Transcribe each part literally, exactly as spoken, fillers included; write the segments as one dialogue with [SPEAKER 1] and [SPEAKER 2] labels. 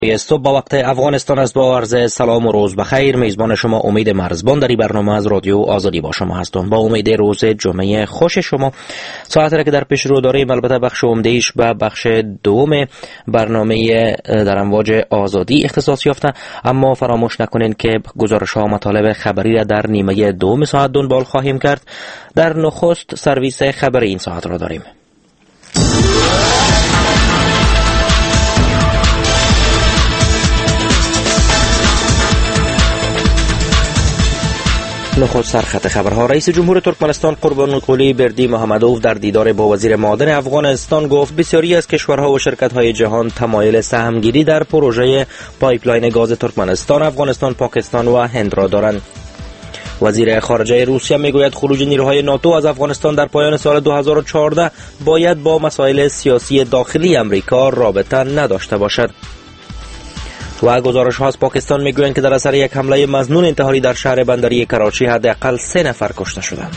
[SPEAKER 1] صبح با وقت افغانستان است. با عرض سلام و روز بخیر. میزبان شما امید مرزبان در این برنامه از رادیو آزادی با شما هستم. با امید روز جمعه خوش شما. ساعتی را که در پیش رو داریم البته بخش عمده‌ایش به بخش دوم برنامه در امواج آزادی اختصاص یافته، اما فراموش نکنین که گزارش ها و مطالب خبری را در نیمه دوم ساعت دنبال خواهیم کرد. در نخست سرویس خبری این ساعت را داریم. نخست سرخط خبرها. رئیس جمهور ترکمنستان قربانقلی بردی محمدوف در دیدار با وزیر معدن افغانستان گفت بسیاری از کشورها و شرکت‌های جهان تمایل سهمگیری در پروژه پایپلاین گاز ترکمنستان، افغانستان، پاکستان و هند را دارند. وزیر خارجه روسیه میگوید خروج نیروهای ناتو از افغانستان در پایان سال دو هزار و چهارده باید با مسائل سیاسی داخلی امریکا رابطه نداشته باشد. و گزارش ها از پاکستان میگویند که در اثر یک حمله مظنون انتحاری در شهر بندری کراچی حداقل سه نفر کشته شدند.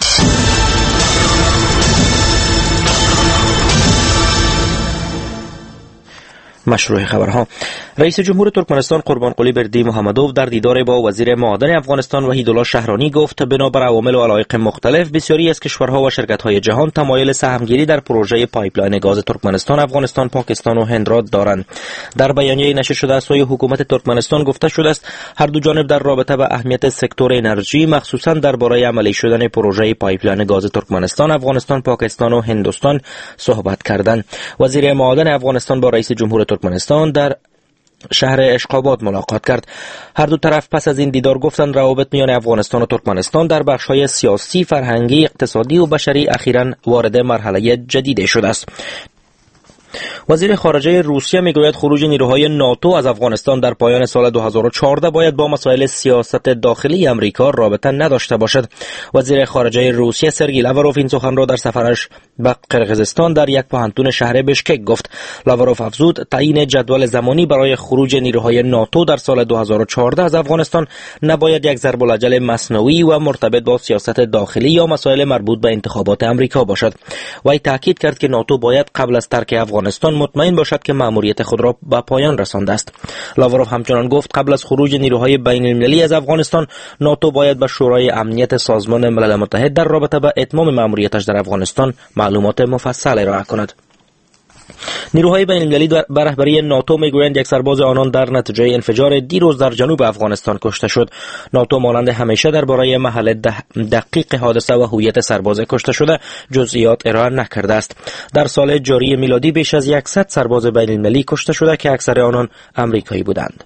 [SPEAKER 1] مشروع خبرها. رئیس جمهور ترکمنستان قربانقلی بردی محمدوف در دیدار با وزیر معدن افغانستان وحیدالله شهرانی گفت بنابر عوامل و علایق مختلف بسیاری از کشورها و شرکت‌های جهان تمایل سهمگیری در پروژه پایپلاین گاز ترکمنستان، افغانستان، پاکستان و هند را دارند. در بیانیه نشر شده از سوی حکومت ترکمنستان گفته شده است هر دو جانب در رابطه با اهمیت سکتور انرژی مخصوصاً درباره عملی شدن پروژه پایپلاین گاز ترکمنستان، افغانستان، پاکستان و هندوستان صحبت کردند. وزیر معدن افغانستان با رئیس جمهور ترکمنستان در شهر اشقاباد ملاقات کرد. هر دو طرف پس از این دیدار گفتند روابط میان افغانستان و ترکمنستان در بخش‌های سیاسی، فرهنگی، اقتصادی و بشری اخیراً وارد مرحله جدیدی شده است. وزیر خارجه روسیه میگوید خروج نیروهای ناتو از افغانستان در پایان سال دو هزار و چهارده باید با مسائل سیاست داخلی امریکا رابطه نداشته باشد. وزیر خارجه روسیه سرگئی لاوروف این سخن را در سفرش به قرقیزستان در یک پوهنتون شهر بشکک گفت. لاوروف افزود تعیین جدول زمانی برای خروج نیروهای ناتو در سال دو هزار و چهارده از افغانستان نباید یک ضرب العجل مصنوعی و مرتبط با سیاست داخلی یا مسائل مربوط به انتخابات امریکا باشد. وی تاکید کرد که ناتو باید قبل از ترک افغانستان مطمئن باشد که مأموریت خود را به پایان رسانده است. لاوروف همچنان گفت قبل از خروج نیروهای بین المللی از افغانستان ناتو باید به شورای امنیت سازمان ملل متحد در رابطه با اتمام مأموریتش در افغانستان معلومات مفصل ارائه کند. نیروهای بین المللی به رهبری ناتو میگویند یک سرباز آنان در نتیجه انفجار دیروز در جنوب افغانستان کشته شد. ناتو مانند همیشه درباره محل دقیق حادثه و هویت سرباز کشته شده جزئیات ارائه نکرده است. در سال جاری میلادی بیش از صد سرباز بین المللی کشته شده که اکثر آنان آمریکایی بودند.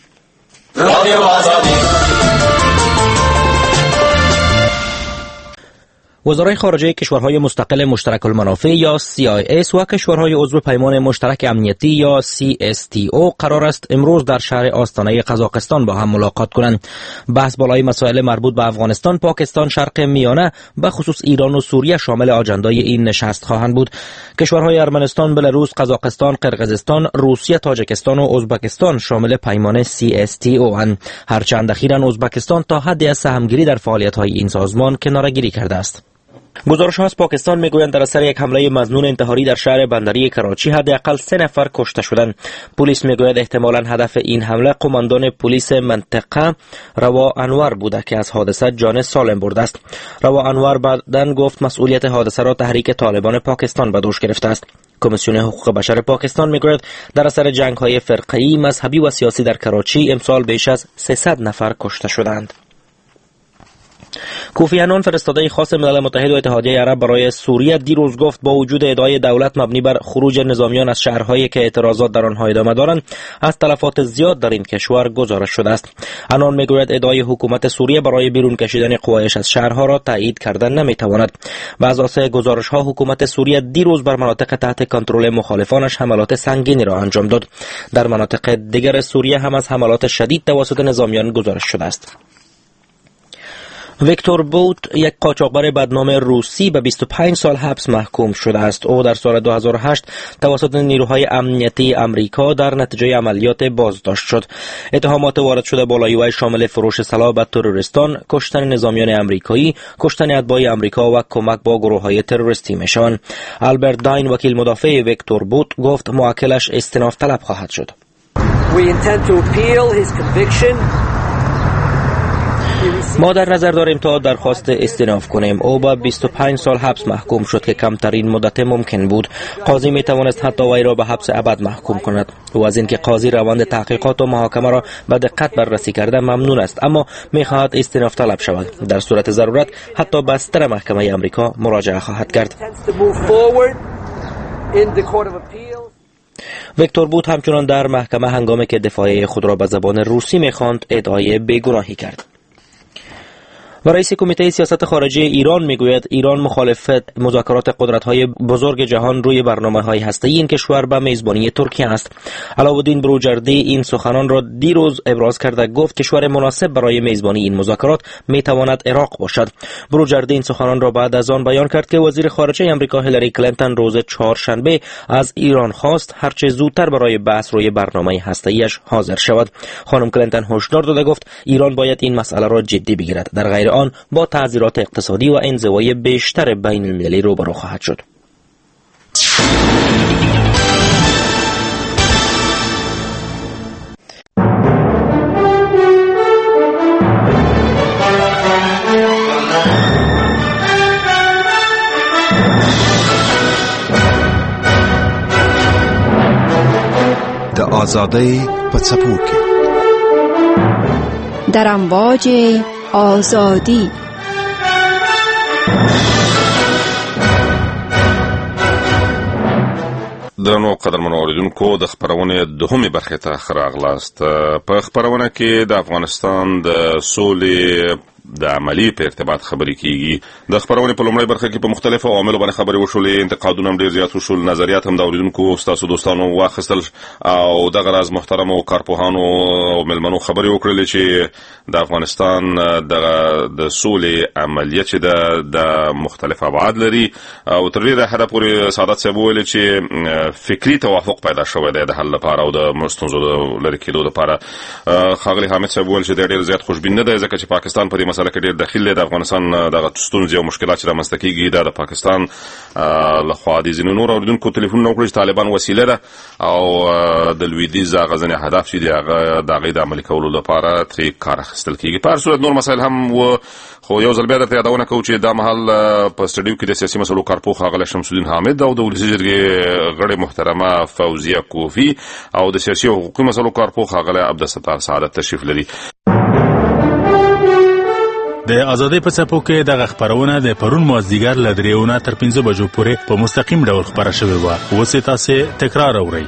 [SPEAKER 1] وزرای خارجه کشورهای مستقل مشترک المنافع یا سی آی اس و کشورهای عضو پیمان مشترک امنیتی یا سی اس تی او قرار است امروز در شهر آستانه قزاقستان با هم ملاقات کنند. بحث بالای مسائل مربوط به افغانستان، پاکستان، شرق میانه به خصوص ایران و سوریه شامل اجندای این نشست خواهند بود. کشورهای ارمنستان، بلاروس، قزاقستان، قرقیزستان، روسیه، تاجیکستان و ازبکستان شامل پیمان سی اس تی او اند. هرچند اخیراً ازبکستان تا حدی از سهمگیری در فعالیت‌های این سازمان کناره‌گیری کرده است. گزارش ها از پاکستان میگویند در اثر یک حمله مظنون انتحاری در شهر بندری کراچی حداقل سه نفر کشته شدند. پلیس میگوید احتمالاً هدف این حمله قماندان پلیس منطقه روا انور بوده که از حادثه جان سالم برده است. روا انور بعداً گفت مسئولیت حادثه را تحریک طالبان پاکستان به دوش گرفته است. کمیسیون حقوق بشر پاکستان میگوید در اثر جنگ‌های فرقه‌ای، مذهبی و سیاسی در کراچی امسال بیش از سیصد نفر کشته شدند. کوفی عنان فرستاده خاص ملل متحد و اتحادیه عرب برای سوریه دیروز گفت با وجود ادعای دولت مبنی بر خروج نظامیان از شهرهایی که اعتراضات در آنها ادامه دارند از تلفات زیاد در این کشور گزارش شده است. عنان میگوید ادعای حکومت سوریه برای بیرون کشیدن قوایش از شهرها را تایید کردن نمیتواند. بر اساس گزارش ها حکومت سوریه دیروز بر مناطق تحت کنترل مخالفانش حملات سنگینی را انجام داد. در مناطق دیگر سوریه هم از حملات شدید توسط نظامیان گزارش شده است. ویکتور بوت، یک قاچاقبر بدنام روسی، به بیست و پنج سال حبس محکوم شده است. او در سال دو هزار و هشت توسط نیروهای امنیتی امریکا در نتیجه عملیات بازداشت شد. اتهامات وارد شده بالای وی شامل فروش سلاح به تروریستان، کشتن نظامیان امریکایی، کشتن اتباع امریکا و کمک با گروه‌های تروریستی میشوند. آلبرت داین، وکیل مدافع ویکتور بوت، گفت موکلش استئناف طلب خواهد شد.
[SPEAKER 2] We intend to appeal his conviction.
[SPEAKER 1] ما در نظر داریم تا درخواست استئناف کنیم. او با بیست و پنج سال حبس محکوم شد که کمترین مدت ممکن بود. قاضی می توانست حتی وی را به حبس ابد محکوم کند. او از اینکه قاضی روند تحقیقات و محاکمه را به دقت بررسی کرده ممنون است، اما می خواهد استئناف طلب شود. در صورت ضرورت حتی به استر محکمه امریکا مراجعه خواهد کرد. ویکتور بوت همچنان در محکمه هنگامی که دفاعیه خود را به زبان روسی می خواند ادعای بیگناهی کرد. و رئیس کمیته سیاست خارجی ایران میگوید ایران مخالفت مذاکرات قدرت‌های بزرگ جهان روی برنامه‌های هسته‌ای این کشور به میزبانی ترکیه است. علاءالدین بروجردی این سخنان را دیروز ابراز کرده گفت کشور مناسب برای میزبانی این مذاکرات میتواند عراق باشد. بروجردی این سخنان را بعد از آن بیان کرد که وزیر خارجه آمریکا هیلاری کلینتون روز چهارشنبه از ایران خواست هرچه زودتر برای بحث روی برنامه هسته‌ایش حاضر شود. خانم کلینتون هشدار داده گفت ایران باید این مسئله را جدی بگیرد، در غیر آن با تعذیرات اقتصادی و انزوای بیشتر بین المللی روبرو خواهد شد.
[SPEAKER 3] د آزادی په څپو کې
[SPEAKER 4] در امواج آزادی.
[SPEAKER 5] درنو قدرمنو اوریدونکو د خبرونه دوهمه برخه ته راغلاست. په خبرونه کې د افغانستان د سولې د عملی په ارتباط خبرې کیږي. د خبرونه په لومړۍ برخه کې په مختلفو عواملو باندې خبرې وشولې، انتقادونه هم ډیر زیات وشول، نظریات هم د اوریدونکو تاسو دوستانو واخیستل او دغه راز محترم او کارپوهانو او ملمنو خبرې وکړلې چې د افغانستان د سولې عملیه چې د مختلف ابعاد لري او تر ډیره حده پورې سعادت صاحب ویل چې فکری توافق پیدا شوی دی د حل لپاره او د مستونزو لري کېدو لپاره. ښاغلي حامد صاحب ویل چې ډیر زیات خوشبین نه دی ځکه چې پاکستان په دې مسله کې ډیر دخیل دی. د افغانستان دغه ستونزې او مشکلات چې رامنځته کېږي دا د پاکستان لخوا د ځینو نورو اوریدونکو ټلیفونونه وکړي چې طالبان وسیله ده او د لویدیځ هغه ځینې هدف چې دی هغه د هغې د عملي کولو لپاره ترې کار اخیستل کېږي. په هر صورت نور مسایل هم و، خو یو ځل بیا درته یادونه کوو چې دا مهال په سټډیو کې د سیاسي مسلو کارپوه ښاغلی شمس الدین حامد او د ولسي جرګې غړې محترمه فوزیه کوفي او د سیاسي او حقوقي مسلو کارپوه ښاغلی عبدالستار سعادت تشریف لري.
[SPEAKER 6] د آزادۍ په څپو کې دغه خبرونه د پرون مازدیګر له درېونه تر پنځه بجو پورې په مستقیم ډول خبره شوې وه. اوس یې تاسې تکرار اورئ.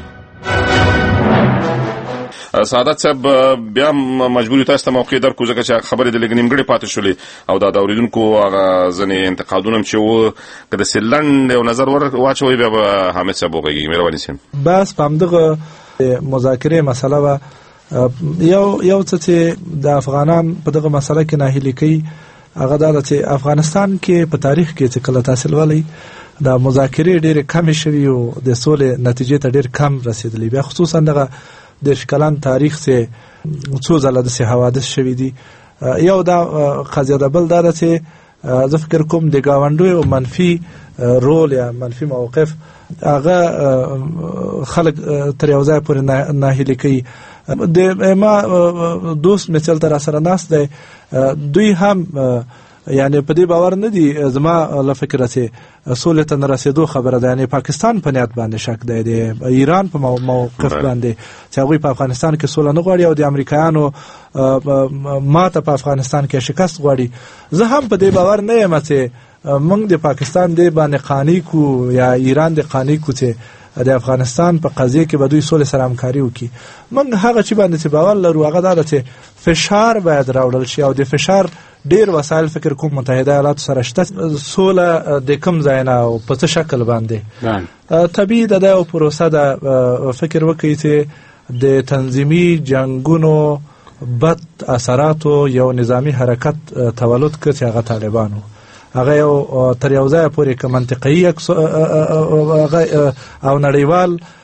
[SPEAKER 5] سعادت صاحب بیا مجبور تاسو ته موقع درکو ځکه چې خبرې د لږ نیمګړې پاتې شولې او دا د اوریدونکو هغه ځینې انتقادونه چې وو که داسې لنډ یو نظر واچوئ بیا به حامد صاحب وغږېږي. مهرباني صاحب.
[SPEAKER 7] بس په همدغه مذاکرې مسله وه یو یو څه چې د افغانان په دغه مسله کې ناهیلي کوي هغه دا ده چې افغانستان کې په تاریخ کې چې کله تحصیل ولی دا مذاکرې ډېرې کمې شوي او د سولې نتیجې ته ډېر کم رسېدلی. بیا خصوصا دغه دېرش کلن تاریخ چې څو ځله داسې حوادث شوي دي. یو دا قضیه ده، بل دا ده چې زه فکر کوم د ګاونډیو منفي رول یا منفي موقف هغه خلک تر یو ځای پورې ناهیلي کوي. د ما دوست مثال تر سره ناست دی، دوی هم یعنی په دې باور نه دي، زما له فکره چې سولې ته نه رسېدو خبره ده. یعنی پاکستان په نیت باندې شک دی، د ایران په موقف باندې چې هغوی په افغانستان کې سوله نه غواړي او د امریکایانو ماته په افغانستان کې شکست غواړي. زه هم په دې باور نه یم چې موږ د پاکستان دې باندې قانع کو یا ایران دې قانع کو چې د افغانستان په قضیه کې به دوی سولې سره همکاري وکړي. موږ هغه چې باندې چې باور لرو هغه دا ده چې فشار باید راوړل شي او د فشار ډیر وسایل فکر کوم متحده ایالاتو سره شته. سوله د کوم ځای نه او په څه شکل باندې طبیعي ده دا یو پروسه ده. فکر وکړئ چې د تنظیمي جنګونو بد اثراتو یو نظامی حرکت تولد کړ چې هغه طالبانو هغه یو تر یو ځای پورې که منطقي او نړیوال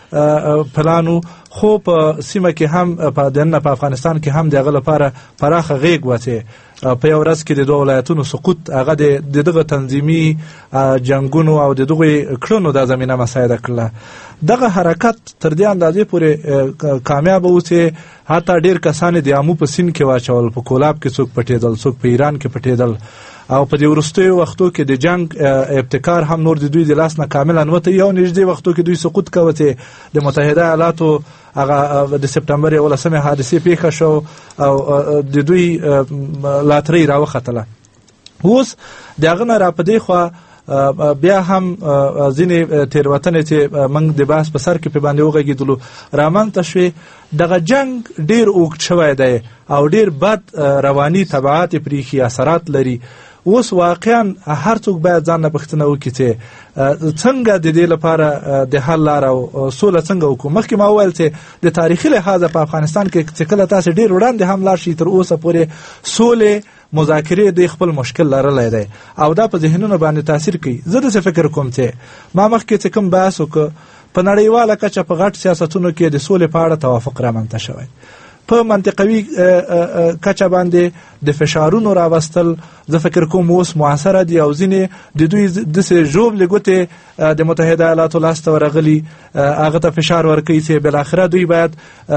[SPEAKER 7] پلانو خو په سیمه کې هم په دننه په افغانستان کې هم دغه لپاره پراخه غیږ وته په یو ورځ کې د دوه ولایتونو سقوط هغه د دغه تنظیمي جنگونو او د دغه کړنو د زمينه مساعده کړله. دغه حرکت تر دې اندازې پورې کامیاب اوسه حتی ډیر کسان د امو په سین کې واچول، په کولاب کې څوک پټېدل، څوک په ایران کې پټېدل، او په دې وروستیو وختو کې د جنگ ابتکار هم نور د دوی د لاس نه کاملا نوته. یو نږدې وختو کې دوی سقوط کوته د متحده ایالاتو هغه د سپتمبر یولسمه حادثه پیښه شو او د دوی لاتري راوختله. اوس دغه نه را پدې خو بیا هم ځینې تیروتنې چې موږ د بحث په سر کې په باندې وغږیدلو رامنځته شوې. دغه جنگ ډیر اوږد شوی دی او ډیر بد رواني تبعات پرېښي اثرات لري. اوس واقعا هر څوک باید ځان نه پوښتنه وکړي چې څنګه د دې لپاره د حل لاره او سوله څنګه وکړو. مخکې ما وویل چې د تاریخي لحاظه په افغانستان کې چې کله تاسو ډیر وړاندې هم لاړ شئ تر اوسه پورې سولې مذاکرې د خپل مشکل لرلی دی او دا په ذهنونو باندې تاثیر کوي. زه داسې فکر کوم چې ما مخکې چې کوم بحث وکړ په نړیواله کچه په غټ سیاستونو کې د سولې په اړه توافق رامنځته شوی، په منطقوي کچه باندې د فشارونو راوستل زه فکر کوم اوس موثره دي او ځینې د دوی داسې ژوبلې ګوتې د متحده ایالاتو لاسته ورغلي هغه ته فشار ورکوي چې بالاخره دوی باید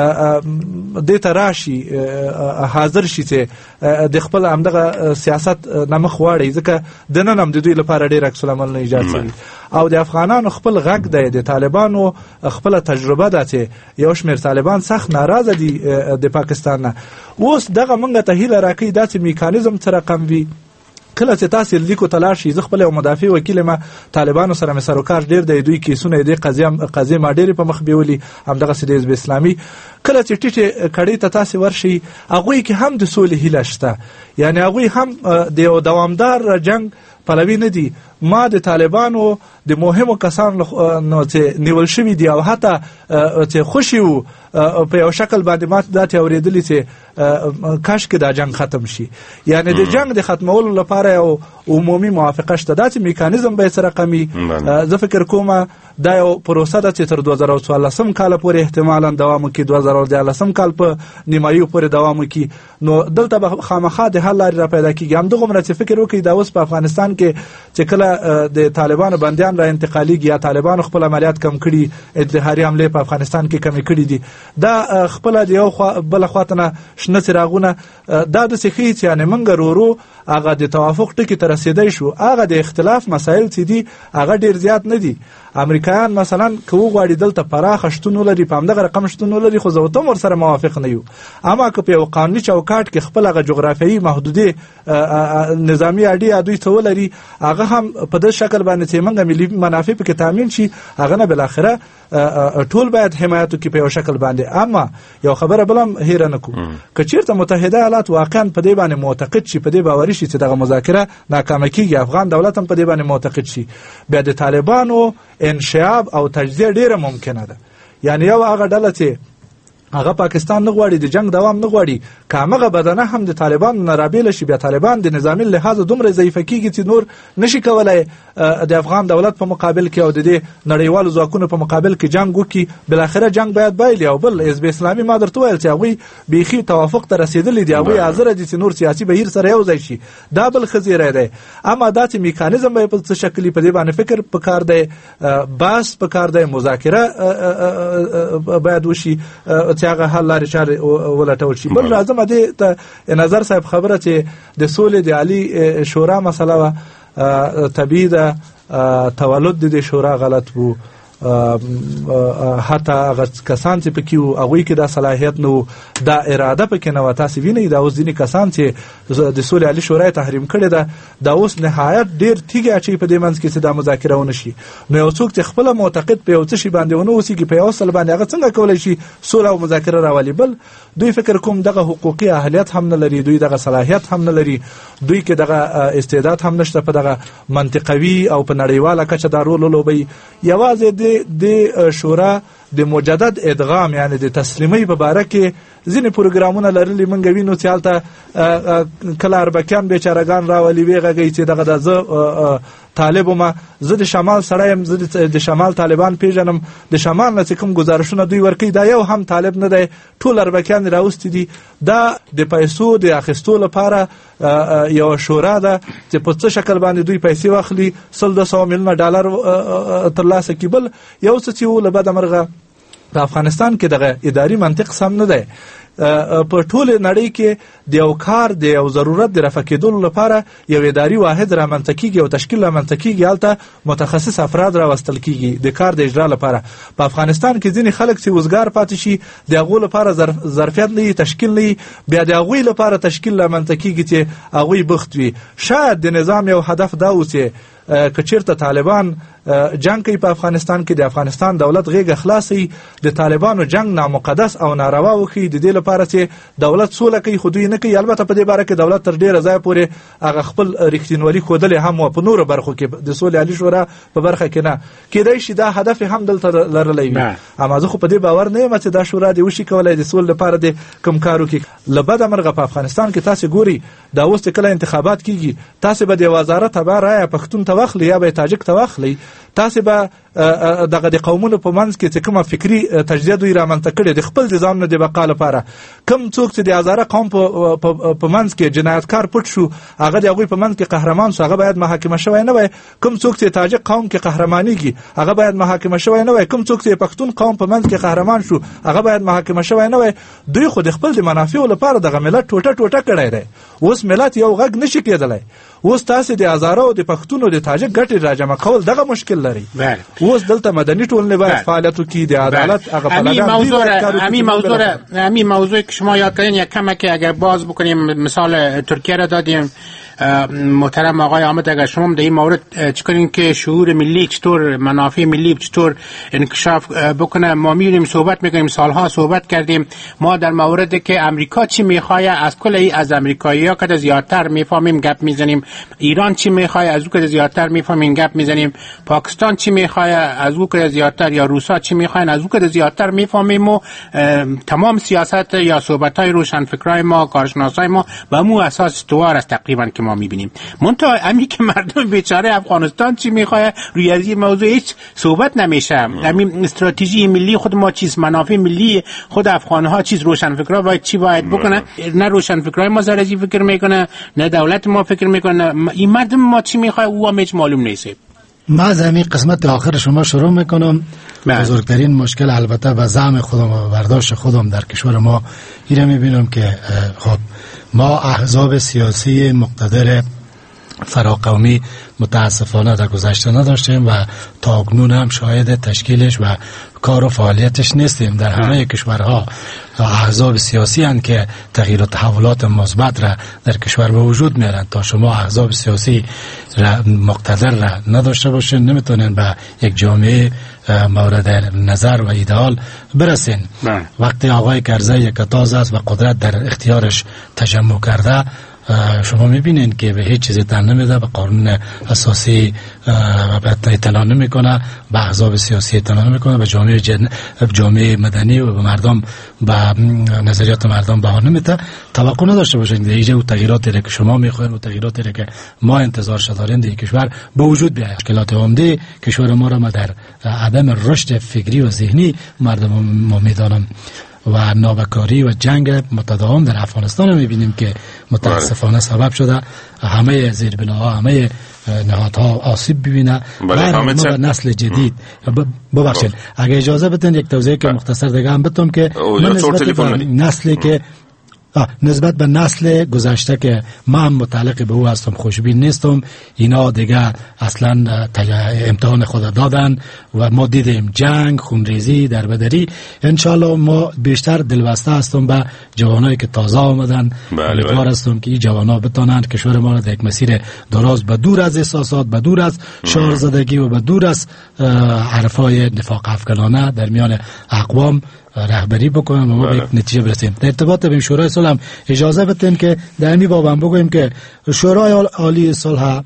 [SPEAKER 7] دې ته راشي، حاضر شي چې د خپل همدغه سیاست نه مخ واړي، ځکه دننه هم د دوی لپاره ډېر عکس العمل نه ایجاد شوي او د افغانانو خپل غږ دی، د طالبانو خپل تجربه ده چې یو شمېر طالبان سخت ناراضه دي د پاکستان نه. اوس دغه موږ ته هیله راکوي داسې میکانیزم څه رقم وي کله چې تاسو لیکو تلاړ شي. زه خپل یو مدافع وکیل ما طالبانو سره مې سروکار ډیر دی، دوی کیسونه دې قضیه قضیه ما ډېرې په مخ بیولي، همدغه سې د حزب اسلامي کله چې ټیټې کړۍ ته تاسو ورشي هغوی کې هم د سولې هیله شته، یعنی هغوی هم د یو دوامدار جنگ پلوي نه دي. ما د طالبانو د مهمو کسانو نو چې نیول شوي دي او حتی چې خوشي وو په یو شکل باندې ما داتې اورېدلي چې کاش کې دا جنگ ختم شي، یعنی د جنگ د ختمولو لپاره یو عمومي موافقه شته. دا چې میکانیزم به سره کمی زه فکر کوم دا یو پروسه ده چې تر دوه زره څوارلسم کال پورې احتمالاً دوام وکړي، دوه زره دیارلسم کال په نیمایي پورې دوام وکړي. نو دلته به خامخا د حل لارې را پیدا کېږي. همدغومره چې فکر وکړي دا اوس په افغانستان کې چې کله د طالبانو بندیان را انتقالیږي یا طالبانو خپل عملیات کم کړي، انتحاري حملې په افغانستان کې کمې کړي دي، دا خپل د یو خوا بل خواته نه شنه څراغونه دا د سخی چې یعنی منګ رورو هغه د توافق ټکی ته رسیدای شو. هغه د اختلاف مسایل چې دي هغه ډیر زیات نه دي. امریکایان مثلا کوو غواړي دلته پراخ شتون ولري، په همدغه رقم شتون ولري، خو زه ته سره موافق نه یو. اما که په یو قانوني چوکاټ کې خپل هغه جغرافیایي محدودې نظامی اړې دوی ته ولري، هغه هم په دې شکل باندې چې موږ ملي منافع په کې تامین شي، هغه نه بل اخره ټول باید حمایت کوي په یو شکل باندې. اما یو خبره بلم هیر نه کو که چیرته متحده ایالات واقعا په دې باندې معتقد شي، په دې باور شي چې دغه مذاکره ناکامه کیږي، افغان دولت هم په دې باندې معتقد شي، بیا د طالبانو انشعاب او تجزیه ډیره ممکنه ده. یعنی یو هغه ډله چې هغه پاکستان نه غواړي، د جنگ دوام نه غواړي، کامغه بدنه هم د طالبان نه رابېل شي، بیا طالبان د نظامی لحاظ دومره ضعیفه کیږي چې نور نشي کولای د افغان دولت په مقابل کې او د دې نړیوالو ځواکونو په مقابل کې جنگ وکړي. بل اخره جنگ باید بایلي. او بل حزب اسلامي ما درته ویل چې هغوی بیخي توافق ته رسیدلي دي، هغوی حاضر دي چې نور سیاسي بهیر سره یو ځای شي، دا بل خزیره دی. اما دا چې میکانیزم به په څه شکل په دې باندې فکر پکار دی، باس پکار دی، مذاکره باید وشي چې هغه حل لارې چارې ولټول شي. بل راځم دې ته نظر صاحب خبره چې د سولې د عالی شورا مسله وه، طبیعي ده تولد د شورا غلط وو، حتی هغه کسان چې پکې وو هغوی کې دا صلاحیت نه و، دا اراده پکې نه وه. تاسې وینئ دا اوس ځینې کسان چې د سولې عالي شورا تحریم کړې ده، دا اوس نهایت ډېر تیږې اچوي په دې منځ کې چې دا مذاکره ونه شي. نو یو څوک چې خپله معتقد په یو څه شي باندې ونه اوسېږي، په یو اصل باندې هغه څنګه کولی شي سوله او مذاکره راولي؟ بل دوی فکر کوم دغه حقوقي اهلیت هم نه لري، دوی دغه صلاحیت هم نه لري، دوی کې دغه استعداد هم نشته په دغه منطقوي او په نړیواله کچه دا رول ولوبوي. یوازې د شورا د مجدد ادغام یعنی د تسلیمۍ په باره کې ځینې پروګرامونه لرلي موږ وینو چې هلته کله اربکیان بیچارهګان راولي ویې غږوي چې دغه د زه طالب وم، زه د شمال سړی یم، زه د شمال طالبان پیژنم، د شمال نه چې کوم ګزارشونه دوی ورکوي دا یو هم طالب نه دی، ټول اربکیان یې راوستي دي. دا د پیسو د اخیستو لپاره یوه شورا ده چې په څه شکل باندې دوی پیسې واخلي، سل دوه سوه میلیونه ډالر ترلاسه کړي. بل یو څه چې و له بده مرغه په افغانستان کې دغه اداري منطق سم نه دی. په ټول نړۍ کې د یو کار د یو ضرورت د رفع کېدلو لپاره یو اداري واحد رامنځته کېږي او تشکیل رامنځته کېږي، هلته متخصص افراد راوستل کېږي د کار د اجرا لپاره. په افغانستان کې ځینې خلک چې وزګار پاتې شي د هغو لپاره ظرفیت نه وي، تشکیل نه وي، بیا د هغوی لپاره تشکیل رامنځته کېږي چې هغوی بخت وي. شاید د نظام یو هدف دا و چې که چیرته طالبان جنگ کوي په افغانستان کې، د افغانستان دولت غیږه خلاصي، د طالبانو جنگ نامقدس او ناروا وکړي، د دې لپاره چې دولت سوله کوي خو دوی نه کوي. البته په دې باره کې دولت تر ډیره ځایه پورې هغه خپل رښتینولي ښودلې هم و په نورو برخو کې، د سولې عالي شورا په برخه کې نه. کېدای شي دا هدف هم دلته لرلی وي، اما زه خو په دې باور نه یم چې دا شورا دې وشي کولی د سولې لپاره د کوم کار وکړي. له بده مرغه په افغانستان کې تاسې ګوري دا اوس چې کله انتخابات کېږي تاسې به د وزارت تبع رایه پښتون ته واخلي یا به تاجک ته واخلي، تاسې به دغه د قومونو په منځ کې چې کومه فکري تجزیه دوی رامنځته کړې د خپل د ځانونو د بقا لپاره، کوم څوک چې د هزاره قوم په منځ کې جنایتکار پټ شو هغه د هغوی په منځ کې قهرمان شو، هغه باید محاکمه شوی نه وای. کوم څوک چې تاجک قوم کې قهرمانیږي هغه باید محاکمه شوی نه وای. کوم څوک چې پښتون قوم په منځ کې قهرمان شو هغه باید محاکمه شوی نه وای. دوی خو د خپل د منافعو لپاره دغه ملت ټوټه ټوټه کړی دی. اوس ملت یو غږ نشي کېدلی. اوس تاسې د هزاره او د پښتون د تاجک ګټې راجمع کول دغه مشکل لري. اوس دلته مدني ټولنې باید فعالیت وکړي، د عدالت هغه پلویان.
[SPEAKER 8] همین موضوع همین موضوعی که شما یاد کردین یک کمک اگر باز بکنیم، مثال ترکیه را دادیم. محترم آقای احمد اگر شما در این مورد چیکارین که شعور ملی چطور، منافع ملی چطور انکشاف بکنه. ما میبینیم صحبت میکنیم، سالها صحبت کردیم ما در موردی که امریکا چی میخواد از کل از امریکایی‌ها که زیادتر میفهمیم گپ میزنیم، ایران چی میخواد از او که زیادتر میفهمیم گپ میزنیم، پاکستان چی میخواد از او که زیادتر، یا روسا چی میخواد از او که زیادتر میفهمیم. و تمام سیاست یا صحبت‌های روشنفکرای ما، کارشناسای ما به مو اساس استوار است تقریبا که ما میبینیم. منتها همین که مردم بیچاره افغانستان چی میخواد روی از این موضوع هیچ صحبت نمیشه. همین استراتژی ملی خود ما چیز، منافع ملی خود افغانها چیز، روشنفکرا باید چی باید بکنه. نه روشنفکرای ما زرزی فکر میکنه، نه دولت ما فکر میکنه، این مردم ما چی میخواد او هم هیچ معلوم نیست.
[SPEAKER 9] ما از همین قسمت آخر شما شروع میکنم. بزرگترین مشکل البته به زعم خودم و برداشت خودم در کشور ما ایره میبینم که خب ما احزاب سیاسی مقتدر فراقومی متاسفانه در گذشته نداشتیم و تا اکنون هم شاهد تشکیلش و کار و فعالیتش نیستیم. در همه کشورها احزاب سیاسی هستند که تغییر و تحولات مثبت را در کشور به وجود میارن. تا شما احزاب سیاسی را مقتدر را نداشته باشین نمیتونین به یک جامعه مورد نظر و ایدئال برسین. وقتی آقای کرزی یک تاز است و قدرت در اختیارش تجمع کرده، شما میبینین که به هیچ چیزی تن نمیده، به قانون اساسی به اطلاع نمیکنه، به احزاب سیاسی اطلاع نمیکنه، به جامعه جن... جامعه مدنی و به مردم، به نظریات مردم بها نمیده. توقع نداشته باشین که ایجاد تغییراتی که شما میخواین و تغییراتی که ما انتظارش داریم در کشور به وجود بیاید. مشکلات عمده کشور ما را ما در عدم رشد فکری و ذهنی مردم ما میدانم و نابکاری و جنگ متداوم در افغانستان میبینیم که متاسفانه سبب شده همه زیربناها، همه نهادها آسیب ببینه و نسل جدید. ببخشید اگه اجازه بدین یک توضیح که مختصر دیگه هم بتونم که من نسبت به نسلی که نسبت به نسل گذشته که من متعلق به او هستم خوشبین نیستم. اینا دیگه اصلا امتحان خود دادن و ما دیدیم جنگ، خونریزی، دربدری. انشالله ما بیشتر دلبسته هستم به جوانایی که تازه آمدن. امیدوار هستم که این جوانا بتونن کشور ما را در یک مسیر دراز به دور از احساسات، به دور از شعارزدگی و به دور از حرفای نفاق افکنانه در میان اقوام رهبری بکنن و ما به یک نتیجه برسیم. در ارتباط به شورای صلح اجازه بدین که در این باب هم بگویم که شورای عالی صلح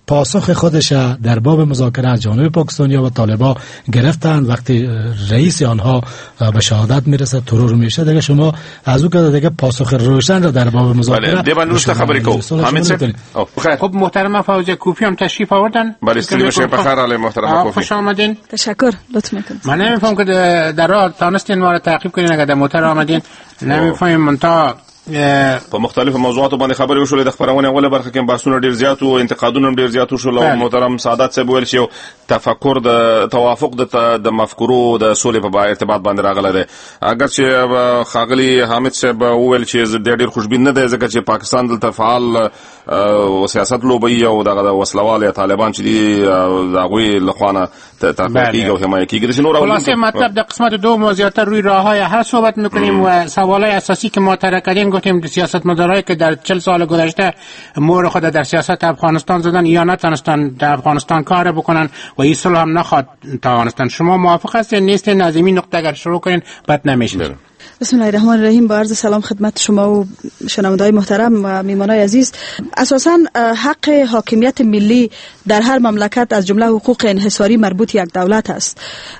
[SPEAKER 9] پاسخ خودش در باب مذاکره از جانب پاکستانیا و طالبان گرفتند. وقتی رئیس آنها به شهادت میرسه، ترور میشه، دیگه شما از او که دیگه پاسخ روشن را در باب مذاکره
[SPEAKER 5] بله روشن خبری کو حامد صاحب.
[SPEAKER 8] خب محترم فوزیه کوفی هم تشریف آوردن.
[SPEAKER 5] بله سلام شب بخیر علی محترم کوفی.
[SPEAKER 8] خوش آمدین.
[SPEAKER 4] تشکر، لطف میکنم.
[SPEAKER 8] من نمیفهم که در راه تانستین ما را تعقیب کنین اگر در موتر آمدین. نمیفهمم من تا
[SPEAKER 5] په مختلفو موضوعاتو باندې خبرې وشولې. د خبرونه اوله برخه کې بحثونه ډیر زیات او انتقادونه ډیر زیات وشول او محترم سعادت صاحب ویل چې تفکر د توافق د مفکورو د سولې په ارتباط باندې راغله ده. اگر چې خاغلی حامد صاحب ویل چې د ډیر خوشبین نه ده ځکه چې پاکستان دلته فعال او سیاست لوبي او دغه وسلوال طالبان چې دی دغوی لخوانه تحقیق او حمایت کیږي. د نور
[SPEAKER 8] خلاصه مطلب د قسمت دو موضوعات روی راههای هر صحبت میکنیم و سوالای اساسی که مطرح کردیم گفتیم سیاستمدارایی که در چهل سال گذشته مور خود در سیاست افغانستان زدن یا نتونستن در افغانستان کار بکنن و این صلح هم نخواد توانستن. شما موافق هستین نیستین؟ از این نقطه اگر شروع کنین بد نمیشه.
[SPEAKER 4] بسم الله الرحمن الرحیم. با عرض سلام خدمت شما و شنونده‌های محترم و میهمانای عزیز. اساساً حق حاکمیت ملی در هر مملکت از جمله حقوق انحصاری مربوط یک دولت است.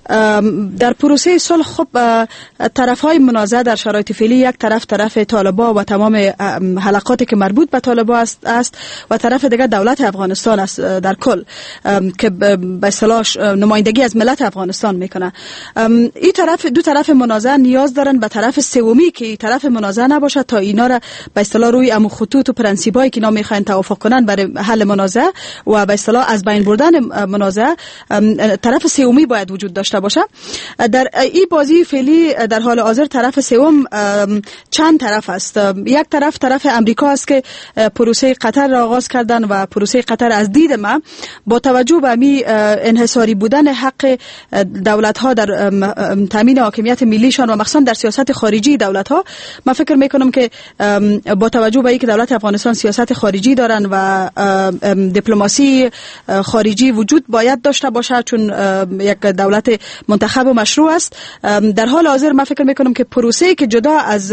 [SPEAKER 4] در پروسه صلح خب طرف‌های منازعه در شرایط فعلی یک طرف طرف طالبان و تمام حلقاتی که مربوط به طالبان است, است و طرف دیگر دولت افغانستان است در کل که به اصطلاح نمایندگی از ملت افغانستان میکنه. این طرف دو طرف منازعه نیاز دارن به طرف سومی که طرف منازعه نباشه تا اینا را به اصطلاح روی امو خطوط و پرنسیبایی که اینا میخواین توافق کنن برای حل منازعه و به اصطلاح از بین بردن منازعه طرف سومی باید وجود داشته باشه. در این بازی فعلی در حال حاضر طرف سوم چند طرف است. یک طرف طرف امریکا است که پروسه قطر را آغاز کردن و پروسه قطر از دید ما با توجه به می انحصاری بودن حق دولت ها در تامین حاکمیت ملیشان و مخصوصا در سیاست خارجی دولت ها، من فکر میکنم که با توجه به اینکه دولت افغانستان سیاست خارجی دارن و دیپلماسی خارجی وجود باید داشته باشه چون یک دولت منتخب و مشروع است، در حال حاضر من فکر میکنم که پروسه‌ای که جدا از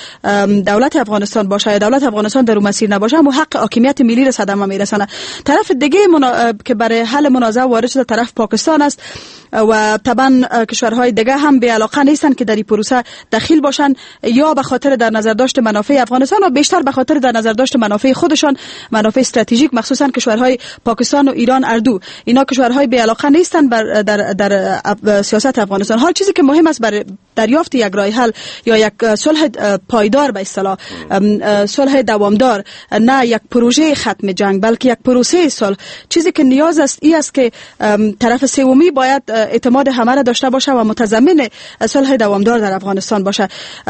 [SPEAKER 4] دولت افغانستان باشه یا دولت افغانستان در اون مسیر نباشه اما حق حاکمیت ملی را صدمه میرسونه. طرف دیگه منا... که برای حل منازعه وارد شده طرف پاکستان است و طبعا کشورهای دیگه هم به علاقه نیستن که در این پروسه دخیل باشن یا به خاطر در نظر داشت منافع افغانستان و بیشتر به خاطر در نظر داشت منافع خودشان، منافع استراتژیک، مخصوصا کشورهای پاکستان و ایران اردو. اینا کشورهای به علاقه نیستن بر در در سیاست افغانستان. حال چیزی که مهم است برای دریافت یک راه حل یا یک صلح پایدار به اصطلاح صلح دوامدار، نه یک پروژه ختم جنگ بلکه یک پروسه صلح، چیزی که نیاز است این است که طرف سومی باید اعتماد همه را داشته باشه و متضمن صلح دوامدار در افغانستان باشه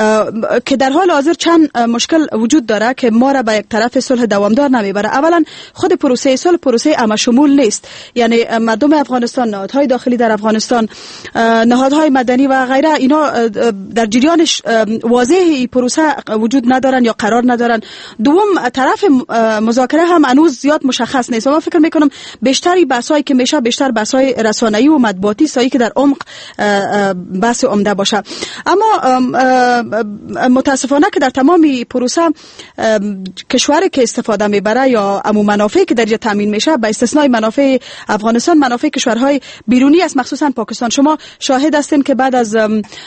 [SPEAKER 4] که در حال حاضر چند مشکل وجود داره که ما را به یک طرف صلح دوامدار نمیبره. اولا خود پروسه صلح پروسه عامشمول نیست، یعنی مردم افغانستان، نهادهای داخلی در افغانستان، نهادهای مدنی و غیره اینا در جریانش واضح این پروسه وجود ندارن یا قرار ندارن. دوم طرف مذاکره هم هنوز زیاد مشخص نیست و من فکر میکنم بیشتری بحثایی که میشه بیشتر بحثای رسانه‌ای و مطبوعاتی سایی که در عمق بحث عمده باشه. اما متاسفانه که در تمام پروسه کشوری که استفاده میبره یا امو منافعی که در اینجا تامین میشه به استثنای منافع افغانستان منافع کشورهای بیرونی است، مخصوصا پاکستان. شما شاهد هستین که بعد از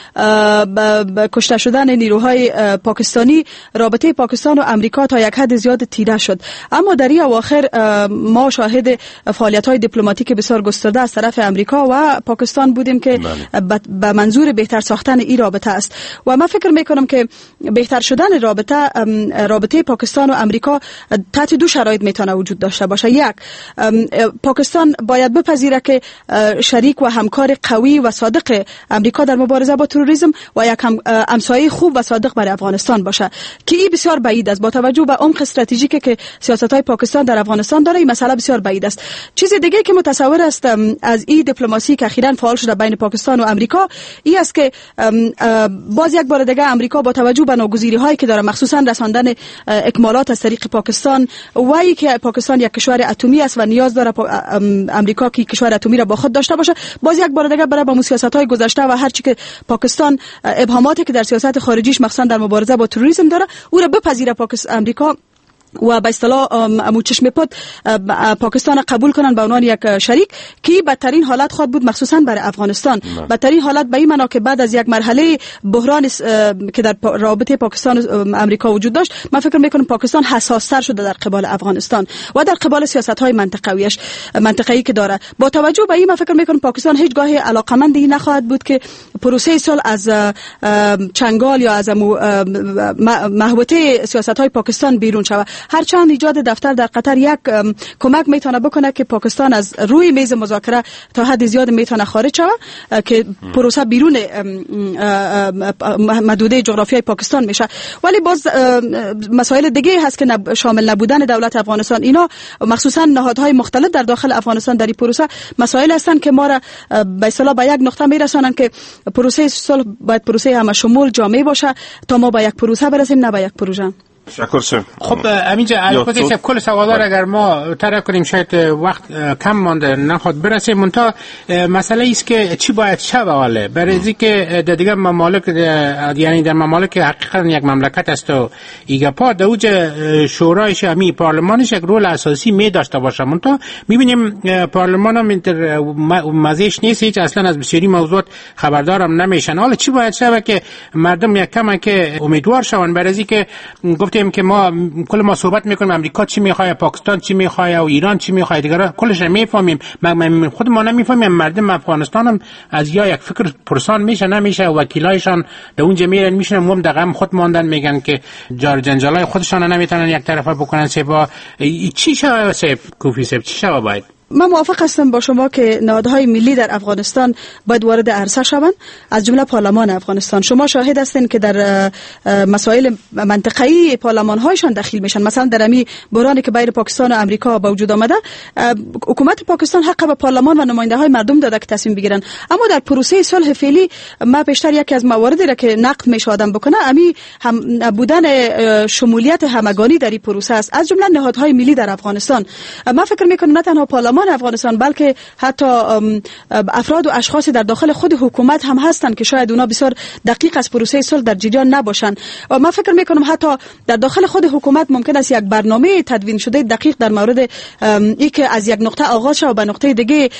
[SPEAKER 4] کشته شدن نیروهای پاکستانی رابطه پاکستان و امریکا تا یک حد زیاد تیره شد، اما در این اواخر ما شاهد فعالیت‌های دیپلماتیک بسیار گسترده از طرف امریکا و پاکستان بودیم که به منظور بهتر ساختن این رابطه است و من فکر میکنم که بهتر شدن رابطه رابطه پاکستان و امریکا تحت دو شرایط میتونه وجود داشته باشه. یک، پاکستان باید بپذیره که شریک و همکار قوی و صادق امریکا در مبارزه با تروریسم و یک همسایه خوب و صادق برای افغانستان باشه که این بسیار بعید است با توجه به عمق استراتژیکی که سیاست‌های پاکستان در افغانستان داره. این مسئله بسیار بعید است. چیز دیگه که متصور است از این دیپلماسی که اخیراً فعال شده بین پاکستان و امریکا این است که باز یک بار دیگه امریکا با توجه به ناگزیری‌هایی که داره مخصوصاً رساندن اکمالات از طریق پاکستان و اینکه پاکستان یک کشور اتمی است و نیاز داره امریکا که کشور اتمی را با خود داشته باشه، باز یک بار دیگه برای با سیاست‌های گذشته و هر چی که پاکستان ابهاماتی که در سیاست خارجیش مخصوصاً در مبارزه با تروریسم داره او را بپذیره پاکستان امریکا و به اصطلاح امو چشم پد پاکستان قبول کنن به عنوان یک شریک که بدترین حالت خواهد بود، مخصوصا برای افغانستان. بدترین حالت به این معنا که بعد از یک مرحله بحران که در رابطه پاکستان و امریکا وجود داشت، من فکر میکنم پاکستان حساس‌تر شده در قبال افغانستان و در قبال سیاست‌های منطقویش منطقه‌ای که داره. با توجه به این من فکر میکنم پاکستان هیچگاه علاقمندی نخواهد بود که پروسه صلح از چنگال یا از محوطه سیاست‌های پاکستان بیرون شود. هرچند ایجاد دفتر در قطر یک کمک میتونه بکنه که پاکستان از روی میز مذاکره تا حد زیاد میتونه خارج شود که پروسه بیرون محدوده جغرافیای پاکستان میشه. ولی باز مسائل دیگه هست که شامل نبودن دولت افغانستان، اینا مخصوصا نهادهای مختلف در داخل افغانستان در این پروسه مسائل هستند که ما را به اصطلاح به یک نقطه میرسانند که پروسه صلح باید پروسه همه شمول جامع باشه تا ما به یک پروسه برسیم، نه به یک پروژه.
[SPEAKER 5] شکر سم.
[SPEAKER 8] خب همینجا البته کل سوالا اگر ما طرح کنیم شاید وقت کم مانده نخواد برسه، منتها مسئله است که چی باید شود برای اینکه در دیگه ممالک یعنی در ممالک حقیقتا یک مملکت است و ایگه پا در اوج شورایش امی پارلمانش یک رول اساسی می داشته باشه. منتها میبینیم پارلمان هم در مزهش نیست، هیچ اصلا از بسیاری موضوعات خبردارم نمیشن. حالا چی باید شود که مردم یک کم که امیدوار شون برای اینکه گفتیم که ما کل ما صحبت میکنیم امریکا چی میخواد، پاکستان چی میخواد و ایران چی میخواد، دیگه کلش میفهمیم، خود ما نمیفهمیم. مردم افغانستان هم از یا یک فکر پرسان میشه نمیشه، وکیلایشان در اونجا میرن میشن مم دغم خود ماندن، میگن که جار جنجالای خودشان نمیتونن یک طرفه بکنن. سبا چی شود سب کوفی سب چی شود باید؟
[SPEAKER 4] من موافق هستم با شما که نهادهای ملی در افغانستان باید وارد عرصه شوند، از جمله پارلمان افغانستان. شما شاهد هستین که در مسائل منطقه‌ای پارلمان‌هایشان دخیل میشن. مثلا در امی بحرانی که بین پاکستان و امریکا به وجود آمده، حکومت پاکستان حق به پارلمان و نماینده‌های مردم داده که تصمیم بگیرن. اما در پروسه صلح فعلی ما بیشتر یکی از مواردی را که نقد میشه آدم بکنه امی هم بودن شمولیت همگانی در این پروسه است، از جمله نهادهای ملی در افغانستان. من فکر میکنم نه تنها پارلمان افغانستان بلکه حتی افراد و اشخاص در داخل خود حکومت هم هستند که شاید اونا بسیار دقیق از پروسه صلح در جریان نباشند. و من فکر میکنم حتی در داخل خود حکومت ممکن است یک برنامه تدوین شده دقیق در مورد ای که از یک نقطه آغاز شود و به نقطه دیگه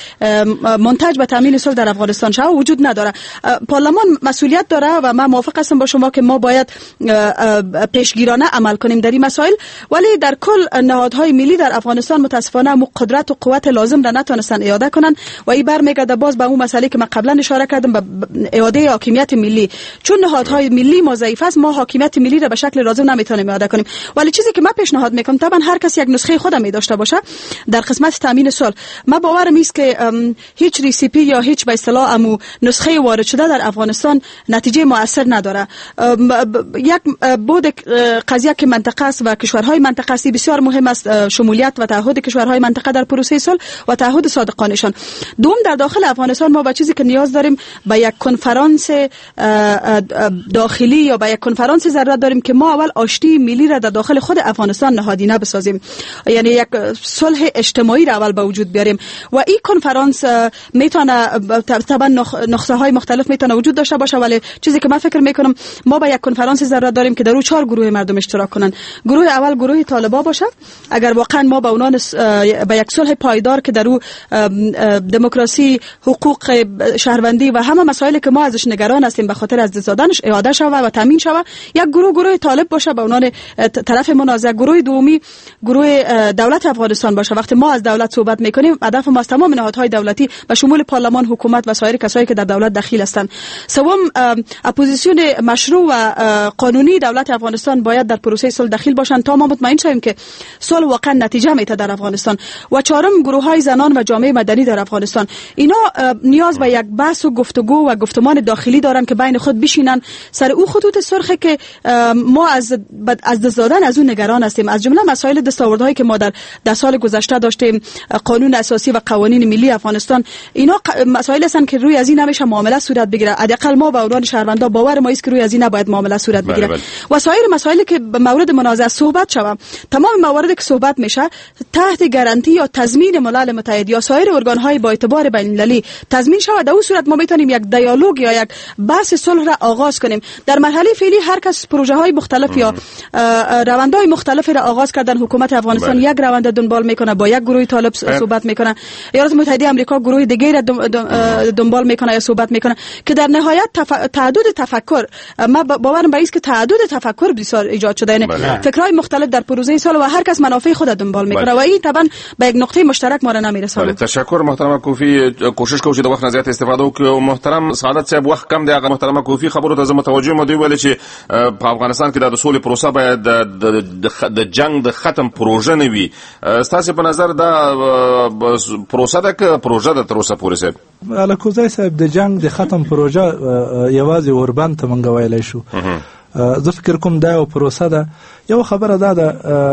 [SPEAKER 4] منتج به تامین صلح در افغانستان شود وجود نداره. پارلمان مسئولیت داره و من موافق هستم با شما که ما باید پیشگیرانه عمل کنیم در این مسائل، ولی در کل نهادهای ملی در افغانستان متاسفانه مو قدرت و قوت لازم را نتونستن اعاده کنن و این برمیگرده باز به اون مسئله که من قبلا اشاره کردم به اعاده حاکمیت ملی. چون نهادهای ملی ما ضعیف است، ما حاکمیت ملی را به شکل لازم نمیتونیم اعاده کنیم. ولی چیزی که من پیشنهاد میکنم طبعا هر کس یک نسخه خودم می داشته باشه در قسمت تامین صلح. من باورم است که هیچ ریسیپی یا هیچ به اصطلاح امو نسخه وارد شده در افغانستان نتیجه مؤثر نداره. یک بود قضیه که منطقه است و کشورهای منطقه است بسیار مهم است، شمولیت و تعهد کشورهای منطقه در پروسه صلح و تعهد صادقانه‌شان. دوم در داخل افغانستان ما با چیزی که نیاز داریم به یک کنفرانس داخلی یا به یک کنفرانس ضرورت داریم که ما اول آشتی ملی را در داخل خود افغانستان نهادینه بسازیم، یعنی یک صلح اجتماعی را اول به وجود بیاریم و این کنفرانس میتونه طبعا نقطه های مختلف میتونه وجود داشته باشه، ولی چیزی که من فکر میکنم ما به یک کنفرانس ضرورت داریم که در اون چهار گروه مردم اشتراک کنن. گروه اول گروه طالبا باشه، اگر واقعا ما به اونان به یک صلح پایدار که در او دموکراسی، حقوق شهروندی و همه مسائلی که ما ازش نگران هستیم به خاطر از دست دادنش اعاده شود و تامین شود، یک گروه گروه طالب باشه به عنوان طرف منازع. گروه دومی گروه دولت افغانستان باشه. وقتی ما از دولت صحبت میکنیم هدف ما از تمام نهادهای دولتی به شمول پارلمان، حکومت و سایر کسایی که در دولت دخیل هستند. سوم اپوزیسیون مشروع و قانونی دولت افغانستان باید در پروسه صلح دخیل باشند تا ما مطمئن شویم که صلح واقعا نتیجه میده در افغانستان. و چهارم گروه‌های زنان و جامعه مدنی در افغانستان. اینا نیاز به یک بحث و گفتگو و گفتمان داخلی دارن که بین خود بشینن سر او خطوط سرخی که ما از از دست دادن از اون نگران هستیم. از جمله مسائل دستاوردهایی که ما در ده سال گذشته داشتیم، قانون اساسی و قوانین ملی افغانستان، اینا مسائل هستن که روی از این نمیشه معامله صورت بگیره. حداقل ما به عنوان شهروندا باور ما است که روی از این نباید معامله صورت بگیره. بله بله. و سایر مسائلی که به مورد منازعه صحبت شوه، تمام مواردی که صحبت میشه تحت گارانتی یا تضمین ملل متحد یا سایر ارگان‌های با اعتبار بین‌المللی تضمین شود، در اون صورت ما میتونیم یک دیالوگ یا یک بحث صلح را آغاز کنیم. در مرحله فعلی هر کس پروژه‌های مختلف یا روندهای مختلفی را آغاز کردن. حکومت افغانستان بله. یک روند دنبال میکنه، با یک گروه طالب صحبت میکنه، ایالات متحده آمریکا گروه دیگه را دنبال میکنه یا صحبت میکنه که در نهایت تف... تعدد تفکر، ما باورم به این است که تعدد تفکر بسیار ایجاد شده، یعنی بله. فکرهای مختلف در پروژه سال و هر کس منافع خود دنبال میکنه بله. و این طبعا به یک نقطه مشترک ما را نمیرسونه.
[SPEAKER 5] بله. تشکر محترم کوفی، کوشش کوو چې د وخت نه زیات استفاده وکړو. محترم سعادت صاحب وخت کم دی. هغه محترم کوفی خبرو ته متوجه مو دی ویل چې په افغانستان کې د سولې پروسه باید د جنگ د ختم پروژه نه وي. ستاسو په نظر دا پروسه ده که پروژه ده تر اوسه پورې صاحب؟
[SPEAKER 7] الکوزای صاحب د جنگ د ختم پروژه یوازې اوربند ته مونږ ویلی شو. زه فکر کوم دا یو پروسه ده. یو خبره دا ده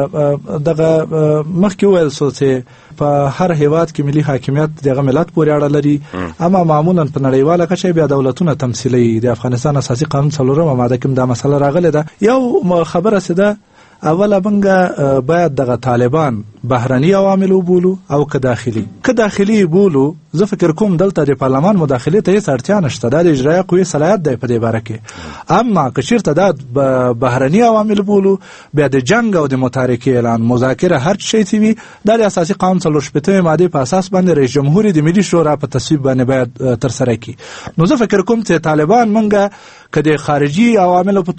[SPEAKER 7] دغه مخکې وویل سو چې په هر هیواد کې ملي حاکمیت دغه ملت پورې اړه لري، اما معمولا په نړیواله کچه بیا دولتونه تمثیلوي. د افغانستان اساسي قانون څلورمه ماده کې دا مسله راغلې ده. یو خبره څه ده، اوله بنګه باید دغه طالبان بهرني عوامل وبولو او که داخلي که داخلي بولو. زه فکر کوم دلته د پارلمان مداخله ته هیڅ اړتیا نشته، دا د اجرایه قوې صلاحیت دی په دې باره کې. اما که چېرته دا بهرني عوامل بولو، بیا د جنګ او د متارکې اعلان، مذاکره، هر شی چې وي دا د اساسي قانون څلور شپېتمې مادې په اساس باندې رئیس جمهور د ملي شورا په تصویب باندې باید ترسره کړي. نو زه فکر کوم چې طالبان منګه که د خارجي عواملو په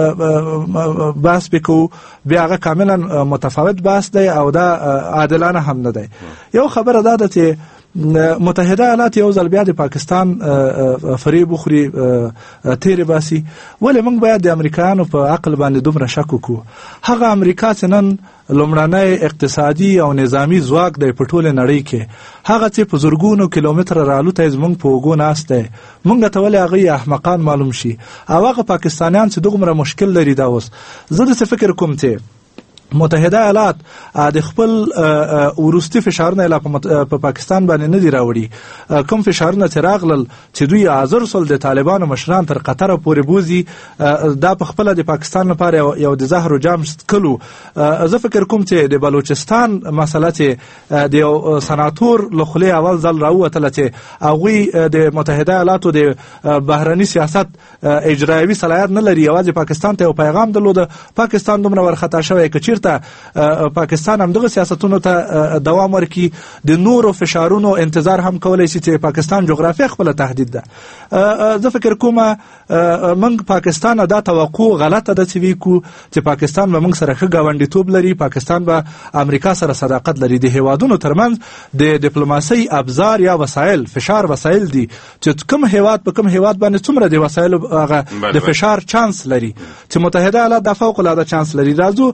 [SPEAKER 7] توګه بحث وکړو، بیا هغه کاملا متفاوت بحث دی او دا عادلانه هم نه دی. یو خبره دا ده چې متحده ایالات یو ځل بیا د پاکستان فریب وخوري، تیرې باسي. ولې موږ باید د امریکایانو په عقل باندې دومره شک وکړو؟ هغه امریکا چې نن لومړنی اقتصادي او نظامی ځواک دی په ټوله نړۍ کې، هغه چې په زرګونو کیلومتره رالوتی زموږ په اوږو ناست دی، موږ ته ولې هغه احمقان معلوم شي او هغه پاکستانیان چې دومره مشکل لري دا اوس. زه داسې فکر کوم چې متحده ایالات د خپل وروستي فشارونه لا په پاکستان باندې نه دی راوړي. کوم فشارونه چې راغلل چې دوی حاضر سول د طالبانو مشران تر قطر پورې بوزي، دا په خپل د پاکستان لپاره یو د زهر او جام کلو. زه فکر کوم چې د بلوچستان مسله چې د یو سناتور لخلې اول ځل راووتله چې هغوی د متحده ایالاتو د بهرني سیاست اجرایوي صلاحیت نه لري، یوازې پاکستان ته یو پیغام درلوده. پاکستان دومره ورخطا شوی که ته پاکستان هم دغه سیاستونو ته دوام ورکړي، د نورو فشارونو انتظار هم کولی شي چې پاکستان جغرافیه خپله تهدید ده. زه فکر کومه موږ پاکستان دا توقع غلطه ده چې وی کو چې پاکستان به موږ سره ښه ګاونډیتوب لري، پاکستان به امریکا سره صداقت لري. د هیوادونو ترمنځ د ډیپلوماسۍ ابزار یا وسایل، فشار وسایل دي چې کوم هیواد په کوم هیواد باندې څومره د وسایلو هغه د فشار چانس لري، چې متحده ایالات د فوق العاده چانس لري. راځو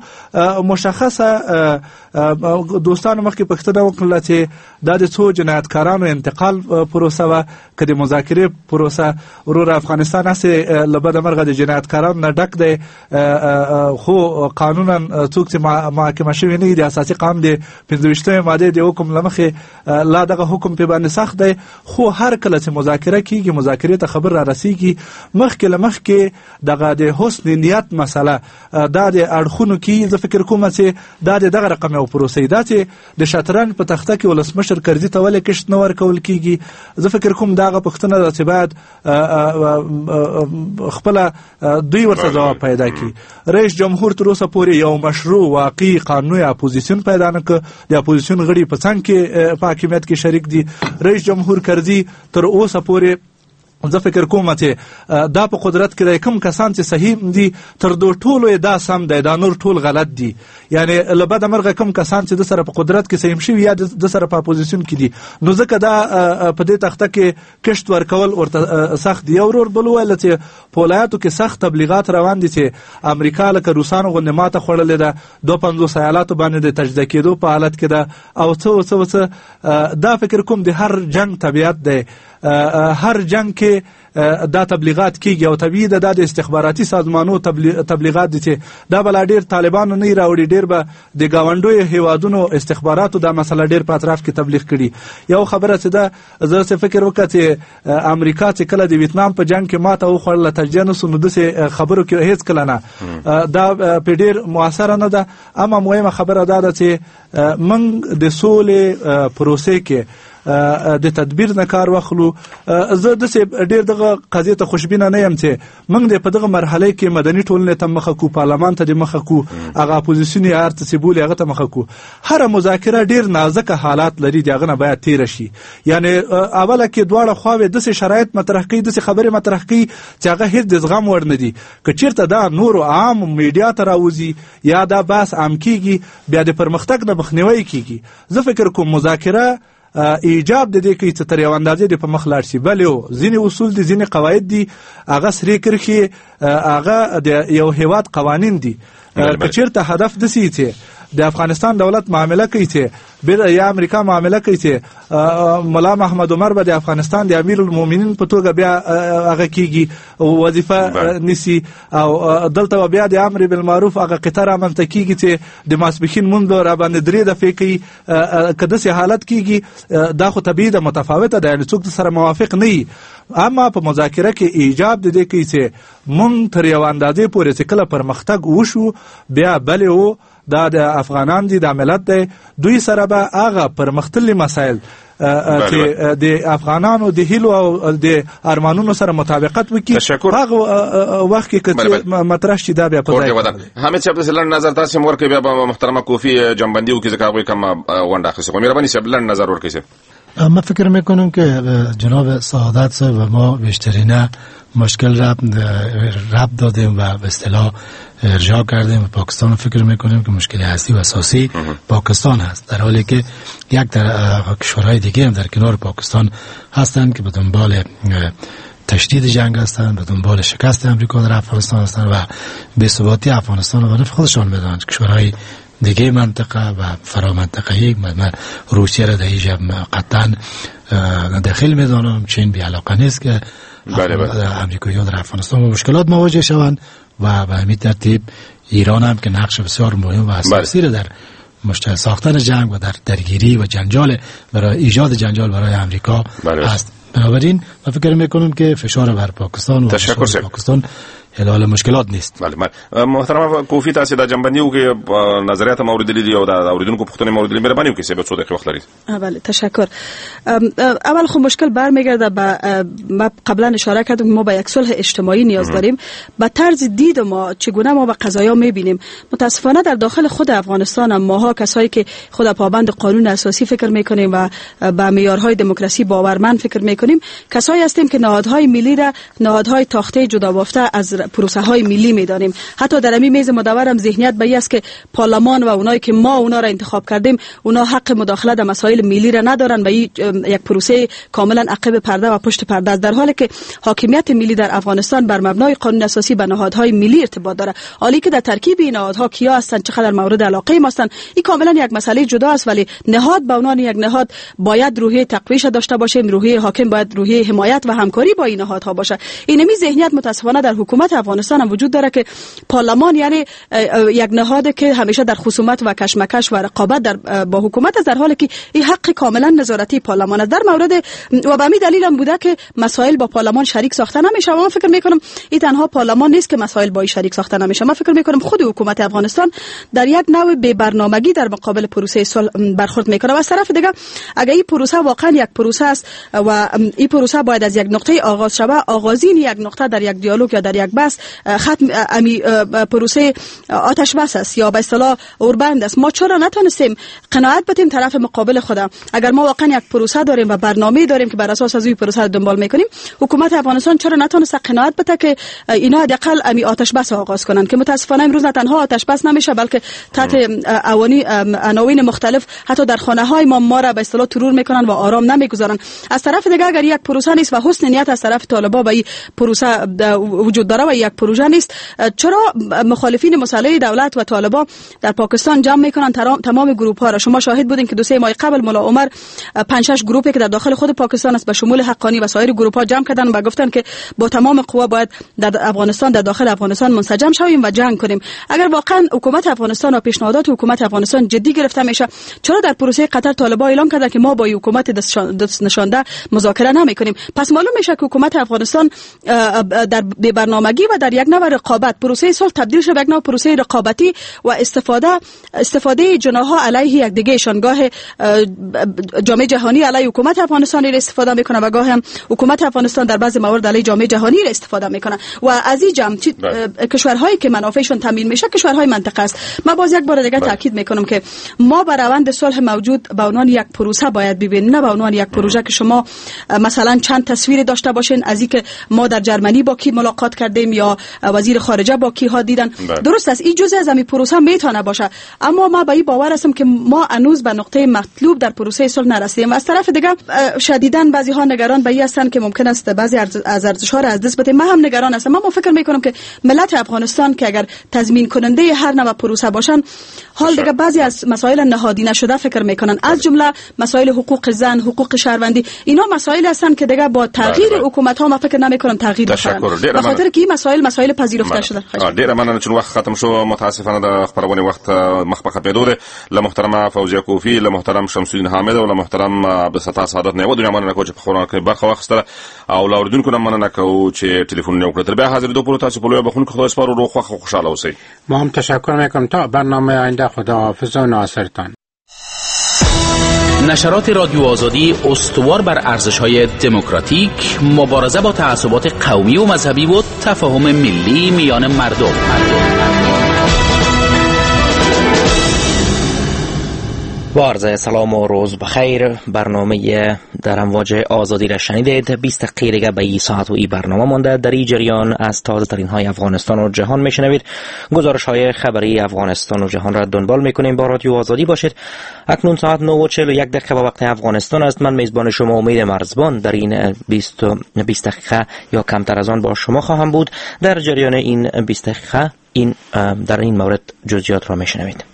[SPEAKER 7] مشخصه دوستانو مخکې پوښتنه وکړله چې دا د څو جنایتکارانو انتقال پروسه وه که د مذاکرې پروسه. وروره افغانستان هسې له بده مرغه د جنایتکارانو نه ډک دی، خو قانونا څوک چې محاکمه شوي نه دي، د اساسي قانون د پنځه ویشتمې مادې د حکم له مخې لا دغه حکم پې باندې سخت دی. خو هر کله چې مذاکره کېږي، مذاکرې ته خبر را رسېږي، مخکې له مخکې دغه د حسن نیت مسله دا د اړخونو کې زه فکر کوم چې دا د دغه رقم یو پروسه دا چې د شطرنج په تخته کې ولسمشر کرزي ته ولې کشت نه ورکول کېږي. زه فکر کوم دغه پوښتنه ده چې باید خپله دوی ورته ځواب پیدا کړي. رئیس جمهور تر اوسه پورې یو مشروع واقعي قانوني اپوزیسیون پیدا نه کړ. د اپوزیسیون غړي په څنګ کې په حاکمیت کې شریک دي. رئیس جمهور کرزي تر اوسه پورې زه فکر کوم چې دا په قدرت کې د کوم کسان چې صحیح دي تر دو ټولو دا سم دی، دا نور ټول غلط دي. یعنی له بده مرغه کوم کسان چې د سره په قدرت کې صحیح شوي یا د سره په اپوزیسیون کې دي، نو ځکه دا په دې تخته کې کشت ورکول ورته سخت دي. یو ورور بل وویل چې په ولایاتو کې سخت تبلیغات روان دي چې امریکا لکه روسانو غوندې ماته خوړلې ده، دوه پنځوس ایالاتو باندې د تجزیه کېدو په حالت کې ده او څه څه څه. دا فکر کوم د هر جنگ طبیعت دی. هر جنگ کې دا تبلیغات کیږي او طبیعي ده د استخباراتي سازمانونو تبلیغات دي چې دا بل ډیر طالبانو نه راوړي، ډیر به د گاونډوي هیوادونو استخباراتو دا مسله ډیر په اطراف کې تبلیغ کړي. یو خبره چې دا زه څه فکر وکړ چې امریکا چې کله د ویتنام په جنگ کې ماته وخوړله تجربه نو نو د خبرو کې هیڅ کله نه دا په ډیر موثره نه ده. اما مهمه خبره دا ده چې موږ د سولې پروسې کې د تدبیر نه کار واخلو. زه د ډیر دغه قضیه ته خوشبینه نه یم چې موږ د په دغه مرحله کې مدني ټولنې ته مخه کو، پارلمان ته د مخه کو، هغه اپوزیسیون یې ارته سیبول هغه ته مخه کو. هر مذاکره ډیر نازکه حالات لري، دغه نه باید تیر شي. یعنی اوله کې دواړه خواوې د شرایط مطرح کوي، د خبره مطرح کوي چې هغه هیڅ د زغم وړ نه دي. که چیرته دا نور عام میډیا ته راوځي یا دا بس عام کیږي، بیا د پرمختګ نه مخنیوي کیږي. زه فکر کوم مذاکره ایجاب د دې کې چې تر یو اندازې د په مخ لاړ شي، بل یو ځینې اصول دي، ځینې قواعد دي، هغه سری کرخي، هغه د یو هیواد قوانین دي. که چیرته هدف دسی چې د افغانستان دولت معامله کوي چې بیر یا امریکا معامله کوي چې مولا محمد عمر به د افغانستان د امیر المؤمنین په توګه بیا هغه کیږي وظیفه نسی، او دلته بیا د امر بالمعروف هغه قطار رامنځته کیږي چې د ماسپخین مونږ را باندې درې دفعې کوي. که داسې حالت کیږي دا خو طبیعي ده، متفاوته ده، یعنې څوک سره موافق نه وي. اما په مذاکره کې ایجاب د دې کوي چې مونږ تر یو اندازې پورې چې کله پرمختګ وشو بیا بلې و دا د افغانان دي، د ملت دی، دوی سره به هغه پرمختللي مسایل چې د افغانانو د هیلو او د ارمانونو سره مطابقت وکړي هغه وخت کې مطرح شي دا بیا په ځای
[SPEAKER 5] حمید صاحب د لن نظر تاسو ورکړي بیا به محترمه کوفی جنبندی وکړي ځکه هغه کوم ونده خصه کوم مهرباني صاحب لن نظر ورکړي.
[SPEAKER 9] من فکر میکنم که جناب سعادت صاحب و ما بیشترین مشکل رب رب دادیم و به اصطلاح ارجاع کردیم. پاکستان فکر میکنیم که مشکل اصلی و اساسی پاکستان هست، در حالی که یک در کشورهای دیگه هم در کنار پاکستان هستند که به دنبال تشدید جنگ هستند، به دنبال شکست امریکا در افغانستان هستند و بی‌ثباتی افغانستان و خودشان میدانند. کشورهای دیگه منطقه و فرا منطقه‌ای من روسیه را در اینجا قطعا داخل میدانم، چین بی علاقه نیست که امریکایی‌ها در افغانستان با مشکلات مواجه شوند و به همین ترتیب ایران هم که نقش بسیار مهم و اساسی را در مشترک ساختن جنگ و در درگیری و جنجال برای ایجاد جنجال برای امریکا است. بنابراین من فکر میکنم که فشار بر پاکستان و
[SPEAKER 5] تشکر
[SPEAKER 9] پاکستان حل مشکلات نیست.
[SPEAKER 5] بله بله محترم کوفی تاسو د جنبندی او کې نظریات موریدلی دی او د اوریدونکو پوښتنې موریدلی مهرباني وکړئ چې به څو دقیقې وخت لري.
[SPEAKER 4] بله تشکر. اول خو مشکل برمیگرده به ما قبلا اشاره کردم ما به یک صلح اجتماعی نیاز داریم. به طرز دید ما چگونه ما به قضایا میبینیم، متاسفانه در داخل خود افغانستان هم ماها کسایی که خود پابند قانون اساسی فکر میکنیم و به معیارهای دموکراسی باورمند فکر میکنیم، کسایی هستیم که نهادهای ملی را نهادهای تاخته جدا بافته از پروسه های ملی میدانیم. حتی در همین میز مدور هم ذهنیت به است که پارلمان و اونایی که ما اونا را انتخاب کردیم اونا حق مداخله در مسائل ملی را ندارن و یک پروسه کاملا عقب پرده و پشت پرده است، در حالی که حاکمیت ملی در افغانستان بر مبنای قانون اساسی به نهادهای ملی ارتباط داره. حالی که در ترکیب این نهادها کیا هستند، چقدر مورد علاقه ما هستند، این کاملا یک مسئله جدا است، ولی نهاد به عنوان یک نهاد باید روحیه تقویش داشته باشه، روحیه حاکم باید روحیه حمایت و همکاری با این نهادها باشه. اینمی ذهنیت متاسفانه در حکومت افغانستان هم وجود داره که پارلمان یعنی یک نهاد که همیشه در خصومت و کشمکش و رقابت در با حکومت است، در حالی که این حق کاملا نظارتی پارلمان است. در مورد و به همین دلیل هم بوده که مسائل با پارلمان شریک ساخته نمیشه. و من فکر میکنم این تنها پارلمان نیست که مسائل با این شریک ساخته نمیشه. من فکر میکنم خود حکومت افغانستان در یک نوع بی برنامگی در مقابل پروسه صلح برخورد میکنه. و از طرف دیگه اگر این پروسه واقعا یک پروسه است و این پروسه باید از یک نقطه آغاز شود، آغازین یک نقطه در یک دیالوگ یا در یک بحث ختم امی پروسه آتش بس است یا به اصطلاح اوربند است. ما چرا نتونستیم قناعت بدیم طرف مقابل خودم؟ اگر ما واقعا یک پروسه داریم و برنامه داریم که بر اساس از این پروسه رو دنبال میکنیم، حکومت افغانستان چرا نتونسته قناعت بده که اینا حداقل امی آتش بس آغاز کنن؟ که متاسفانه امروز نه تنها آتش بس نمیشه بلکه تحت اوانی عناوین مختلف حتی در خانه های ما ما را به اصطلاح ترور میکنن و آرام نمیگذارن. از طرف دیگه اگر یک پروسه نیست و حسن نیت از طرف طالبان به این پروسه وجود داره و تنها یک پروژه نیست. چرا مخالفین مسلح دولت و طالبان در پاکستان جمع میکنن تمام گروه ها را؟ شما شاهد بودین که دو سه ماه قبل ملا عمر پنج شش گروهی که در داخل خود پاکستان است به شمول حقانی و سایر گروه ها جمع کردن و گفتن که با تمام قوا باید در افغانستان در داخل افغانستان منسجم شویم و جنگ کنیم. اگر واقعا حکومت افغانستان و پیشنهادات حکومت افغانستان جدی گرفته میشه، چرا در پروسه قطر طالبان اعلام کردن که ما با حکومت دست نشانده مذاکره نمیکنیم؟ پس معلوم میشه که حکومت افغانستان در بی برنامگی و در یک نوع رقابت پروسه صلح تبدیل شده به یک نوع پروسه رقابتی و استفاده استفاده جناح‌ها علیه یک دیگه شانگاه جامعه جهانی علیه حکومت افغانستان را استفاده میکنه و گاه هم حکومت افغانستان در بعضی موارد علیه جامعه جهانی را استفاده میکنه و از این جمع کشورهایی که منافعشون تامین میشه کشورهای منطقه است. من باز یک بار دیگه تاکید میکنم که ما بر روند صلح موجود به عنوان یک پروسه باید ببینیم، نه به عنوان یک پروژه که شما مثلا چند تصویر داشته باشین از اینکه ما در جرمنی با کی ملاقات کردیم یا وزیر خارجه با کی ها دیدن. درست است این جزء از این پروسه میتونه باشه، اما ما به این باور هستم که ما هنوز به نقطه مطلوب در پروسه صلح نرسیدیم و از طرف دیگه شدیداً بعضی ها نگران به این هستند که ممکن است بعضی از ارزش‌ها را از دست بدیم. من هم نگران هستم. من فکر میکنم که ملت افغانستان که اگر تضمین کننده هر نوع پروسه باشن، حال دیگه بعضی از مسائل نهادینه شده فکر میکنن، از جمله مسائل حقوق زن، حقوق شهروندی، اینا مسائل هستند که دیگه با تغییر حکومت ها ما فکر نمیکنم تغییر بکنن، به خاطر که این مسائل مسائل پذیرفته شده.
[SPEAKER 5] ډیر مننه چې وخت ختم شو، متاسفانه د خبرونه وخت مخ په ختمېدو ده. له محترمه فوزیه کوفی، له محترم شمس الدین حامد او له محترم عبدالستار سعادت نه ودونه مننه کوم چې په خبرونه کې برخه واخیستله او له اوریدونکو نه مننه کوم چې ټلیفون نه وکړ. تر بیا حاضر دوه پورو تاسو په لوی بخون خدای سپارو روغ خوښ خوشاله اوسئ.
[SPEAKER 8] ما هم تشکر میکنم. تا برنامه آینده خداحافظ و ناصرتان.
[SPEAKER 10] نشرات رادیو آزادی استوار بر ارزش‌های دموکراتیک، مبارزه با تعصبات قومی و مذهبی و تفاهم ملی میان مردم.
[SPEAKER 1] با عرض سلام و روز بخیر. برنامه در امواج آزادی را شنیدید. بیست دقیقه به این ساعت و این برنامه مانده. در این جریان از تازه ترین های افغانستان و جهان میشنوید. گزارش های خبری افغانستان و جهان را دنبال میکنیم. با رادیو آزادی باشید. اکنون ساعت نه و چهل و یک دقیقه به وقت افغانستان است. من میزبان شما امید مرزبان در این بیست دقیقه یا کمتر از آن با شما خواهم بود. در جریان این بیست دقیقه این در این مورد جزئیات را میشنوید.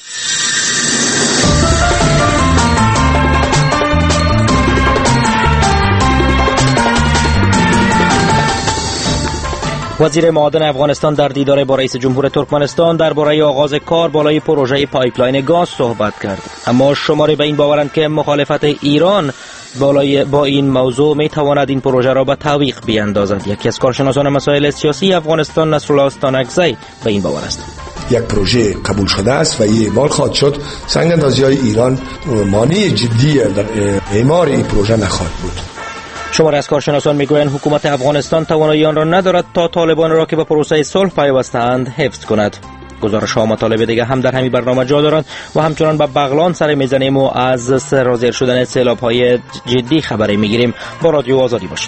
[SPEAKER 1] وزیر معادن افغانستان در دیدار با رئیس جمهور ترکمنستان درباره آغاز کار بالای پروژه پایپلاین گاز صحبت کرد. اما شماری به این باورند که مخالفت ایران بالای با این موضوع می تواند این پروژه را به تعویق بیاندازد. یکی از کارشناسان مسائل سیاسی افغانستان نصرالله استانکزی به این باور است.
[SPEAKER 11] یک پروژه قبول شده است و این اعمال خواهد شد. سنگ اندازی‌های ایران مانع جدی در اعمال این پروژه نخواهد بود.
[SPEAKER 1] شماری از کارشناسان میگویند حکومت افغانستان توانایی آن را ندارد تا طالبان را که به پروسه صلح پیوسته‌اند حفظ کند. گزارش ها مطالب دیگه هم در همین برنامه جا دارند و همچنان به بغلان سر میزنیم و از سرازیر شدن سیلاب‌های جدی خبری میگیریم. با رادیو آزادی باشید.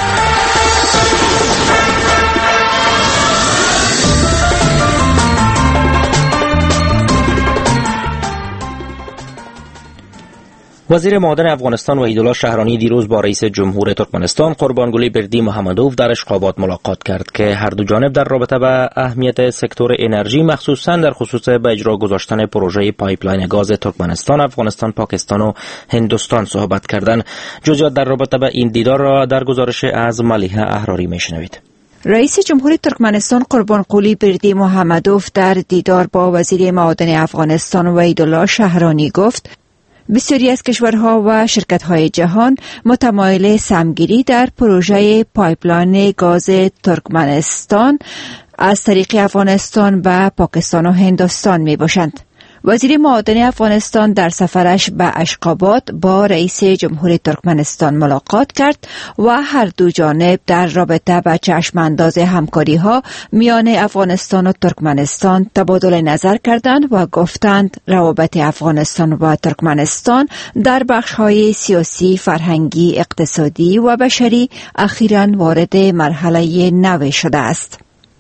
[SPEAKER 1] وزیر معادن افغانستان وحیدالله شهرانی دیروز با رئیس جمهور ترکمنستان قربانگلی بردی محمدوف در اشخابات ملاقات کرد که هر دو جانب در رابطه با اهمیت سکتور انرژی مخصوصاً در خصوص به اجرا گذاشتن پروژه پایپلاین گاز ترکمنستان، افغانستان، پاکستان و هندوستان صحبت کردند. جزئیات در رابطه با این دیدار را در گزارش از ملیحه احراری میشنوید.
[SPEAKER 12] رئیس جمهور ترکمنستان قربانقلی بردی محمدوف در دیدار با وزیر معادن افغانستان وحیدالله شهرانی گفت بسیاری از کشورها و شرکت‌های جهان متمایل سهمگیری در پروژه پایپلاین گاز ترکمنستان از طریق افغانستان به پاکستان و هندوستان میباشند. وزیر معادن افغانستان در سفرش به اشخابات با رئیس جمهور ترکمنستان ملاقات کرد و هر دو جانب در رابطه با چشمانداز همکاری‌ها میان افغانستان و ترکمنستان تبادل نظر کردند و گفتند روابط افغانستان و ترکمنستان در بخش‌های سیاسی، فرهنگی، اقتصادی و بشری اخیراً وارد مرحله نو شده است.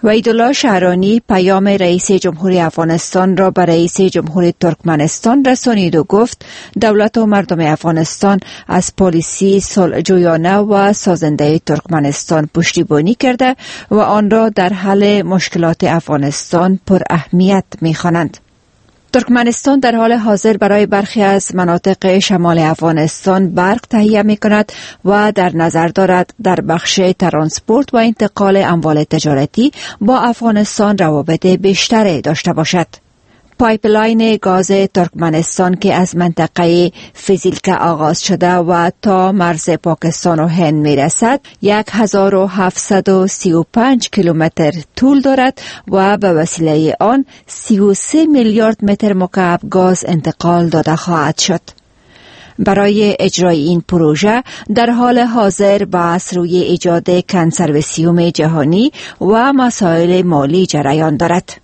[SPEAKER 12] وحیدالله شهرانی پیام رئیس جمهوری افغانستان را به رئیس جمهوری ترکمنستان رسانید و گفت دولت و مردم افغانستان از پالیسی صلح‌جویانه و سازنده ترکمنستان پشتیبانی کرده و آن را در حل مشکلات افغانستان پر اهمیت می‌خوانند. ترکمنستان در حال حاضر برای برخی از مناطق شمال افغانستان برق تهیه می کند و در نظر دارد در بخش ترانسپورت و انتقال اموال تجارتی با افغانستان روابط بیشتری داشته باشد. پایپلاین گاز ترکمنستان که از منطقه فیزیلکه آغاز شده و تا مرز پاکستان و هند می رسد یک هزار و هفتصد و سی و پنج کیلومتر طول دارد و به وسیله آن سی و سه میلیارد متر مکعب گاز انتقال داده خواهد شد. برای اجرای این پروژه در حال حاضر بحث روی ایجاد کنسرواسیوم جهانی و مسائل مالی جریان دارد.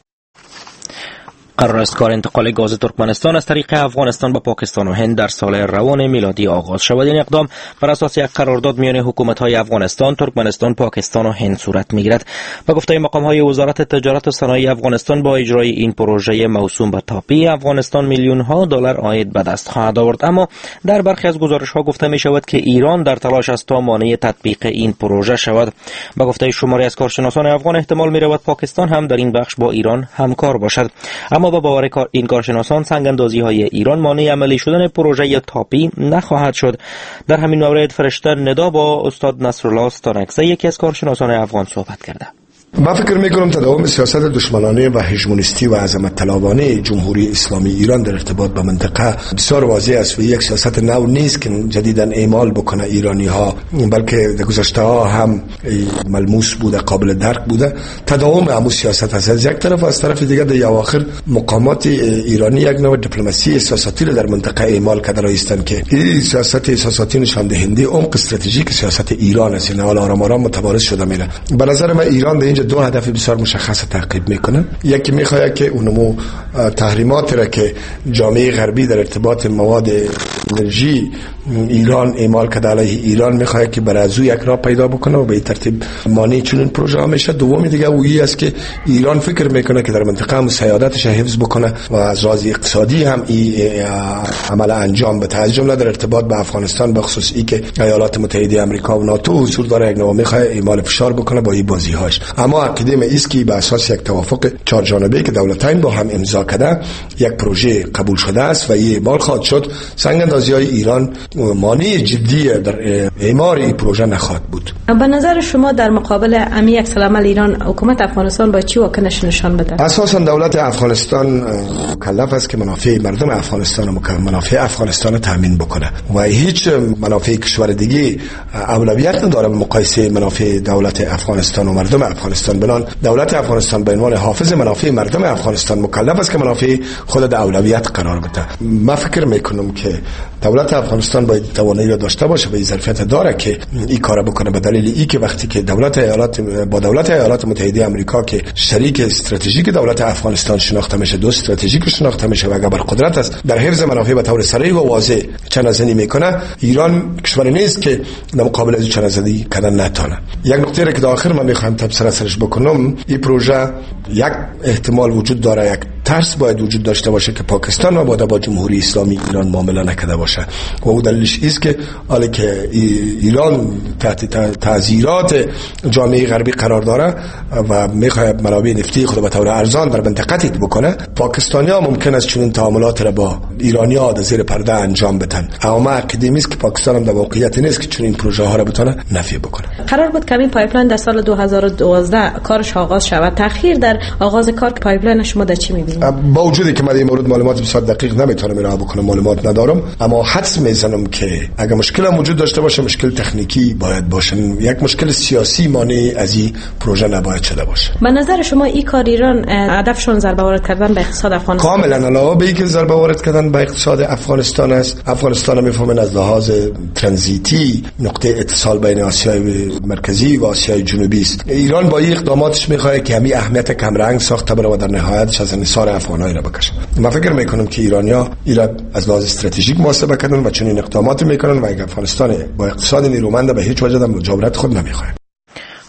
[SPEAKER 1] قرار است کار انتقال گاز ترکمنستان از طریق افغانستان به پاکستان و هند در سال روان میلادی آغاز شود. این اقدام بر اساس یک قرارداد میان حکومت‌های افغانستان، ترکمنستان، پاکستان و هند صورت میگیرد. به گفته مقام‌های وزارت تجارت و صنایع افغانستان با اجرای این پروژه موسوم به تاپی افغانستان میلیون ها دلار عاید به دست خواهد آورد. اما در برخی از گزارش‌ها گفته می‌شود که ایران در تلاش است تا مانع تطبیق این پروژه شود. به گفته شماری از کارشناسان افغان احتمال می‌رود پاکستان هم در این بخش با ایران همکار باشد. اما با باور این کارشناسان سنگ‌اندازی‌های ایران مانع عملی شدن پروژه تاپی نخواهد شد. در همین مورد فرشته ندا با استاد نصرالله استانکزی یکی از کارشناسان افغان صحبت کرده.
[SPEAKER 11] من فکر میکنم تداوم سیاست دشمنانه و هژمونیستی و عظمت طلبانه جمهوری اسلامی ایران در ارتباط با منطقه بسیار واضح است و یک سیاست نو نیست که جدیداً اعمال بکنه ایرانی ها، بلکه در گذشته ها هم ملموس بوده، قابل درک بوده. تداوم همون سیاست است از یک طرف، از طرف دیگر در اواخر مقامات ایرانی یک نوع دیپلماسی احساساتی را در منطقه اعمال کرده رایستند که این سیاست احساساتی نشان دهنده عمق استراتژیک سیاست ایران است. نه آرام آرام متوارث شده میره. به نظر من ایران در اینجا دو هدف بسیار مشخص تعقیب میکنه. یکی میخواد که اونمو تحریمات را که جامعه غربی در ارتباط مواد انرژی ایران اعمال کرده علیه ایران میخواد که برای ازو یک راه پیدا بکنه و به این ترتیب مانع چنین پروژه میشه. دومی دیگه اویی است که ایران فکر میکنه که در منطقه هم سیادتش حفظ بکنه و از راز اقتصادی هم این عمل انجام بده، از جمله در ارتباط با افغانستان، به خصوص ای که ایالات متحده آمریکا و ناتو حضور داره، یک نوع میخواد اعمال فشار بکنه با این بازی‌هاش. اما عقیده ما است که به اساس یک توافق چهار جانبه که دولتین با هم امضا کرده یک پروژه قبول شده است و این بال خواهد شد. سنگ‌اندازی‌های ایران مانع جدی در اعمار این پروژه نخواهد بود.
[SPEAKER 13] به نظر شما در مقابل امی یک عمل ایران حکومت افغانستان با چی واکنش نشان بده؟
[SPEAKER 11] اساساً دولت افغانستان مکلف است که منافع مردم افغانستان و منافع افغانستان تامین بکنه و هیچ منافع کشور دیگه اولویت نداره به مقایسه منافع دولت افغانستان و مردم افغانستان. بنان دولت افغانستان به عنوان حافظ منافع مردم افغانستان مکلف است که منافع خود در اولویت قرار بده. من فکر میکنم که دولت افغانستان باید توانایی را داشته باشه و این ظرفیت داره که این کارو بکنه، به دلیل ای که وقتی که دولت ایالات با دولت ایالات متحده آمریکا که شریک استراتژیک دولت افغانستان شناخته میشه، دو استراتژیک شناخته میشه و اگر بر قدرت است در حفظ منافع به طور صریح و واضح چنازنی میکنه، ایران کشوری نیست که در مقابل از چنازنی کردن نتونه. یک نکته را که در آخر من میخوام تبصره سرش بکنم، این پروژه یک احتمال وجود داره، یک ترس باید وجود داشته باشه که پاکستان و با جمهوری اسلامی ایران معامله نکرده باشه و او دلیلش است که حالا که ایران تحت تعذیرات جامعه غربی قرار داره و میخواد منابع نفتی خود به طور ارزان در منطقه تایید بکنه، پاکستانی‌ها ممکن است چنین تعاملات را با ایرانی‌ها در زیر پرده انجام بدن. اما عقیده است که پاکستان هم در واقعیت نیست که چنین پروژه ها را بتونه نفی بکنه.
[SPEAKER 13] قرار بود که این پایپلاین در سال دو هزار و دوازده کارش آغاز شود. تأخیر در آغاز کار پایپلاین شما در چی می‌بینید؟
[SPEAKER 11] با وجودی که من این مورد معلومات بسیار دقیق نمیتونم ارائه بکنم، معلومات ندارم، اما حدس میزنم که اگر مشکل وجود داشته باشه مشکل تکنیکی باید باشه، یک مشکل سیاسی مانع از این پروژه نباید شده باشه.
[SPEAKER 13] به نظر شما این کار ایران هدفشون ضربه وارد کردن به اقتصاد افغانستان؟
[SPEAKER 11] کاملا علاوه بر اینکه ضربه وارد کردن به اقتصاد افغانستان است، افغانستان میفهمن از لحاظ ترانزیتی نقطه اتصال بین آسیای مرکزی و آسیای جنوبی است. ایران با این اقداماتش میخواد که همین اهمیت کمرنگ ساخته بره و در نهایتش از انحصار افغانای را بکشه. من فکر میکنم که ایرانیا ایران از لحاظ استراتژیک محاسبه کردن و چنین اقداماتی میکنن و افغانستان با اقتصاد نیرومند به هیچ وجه مجاورت خود نمیخواد.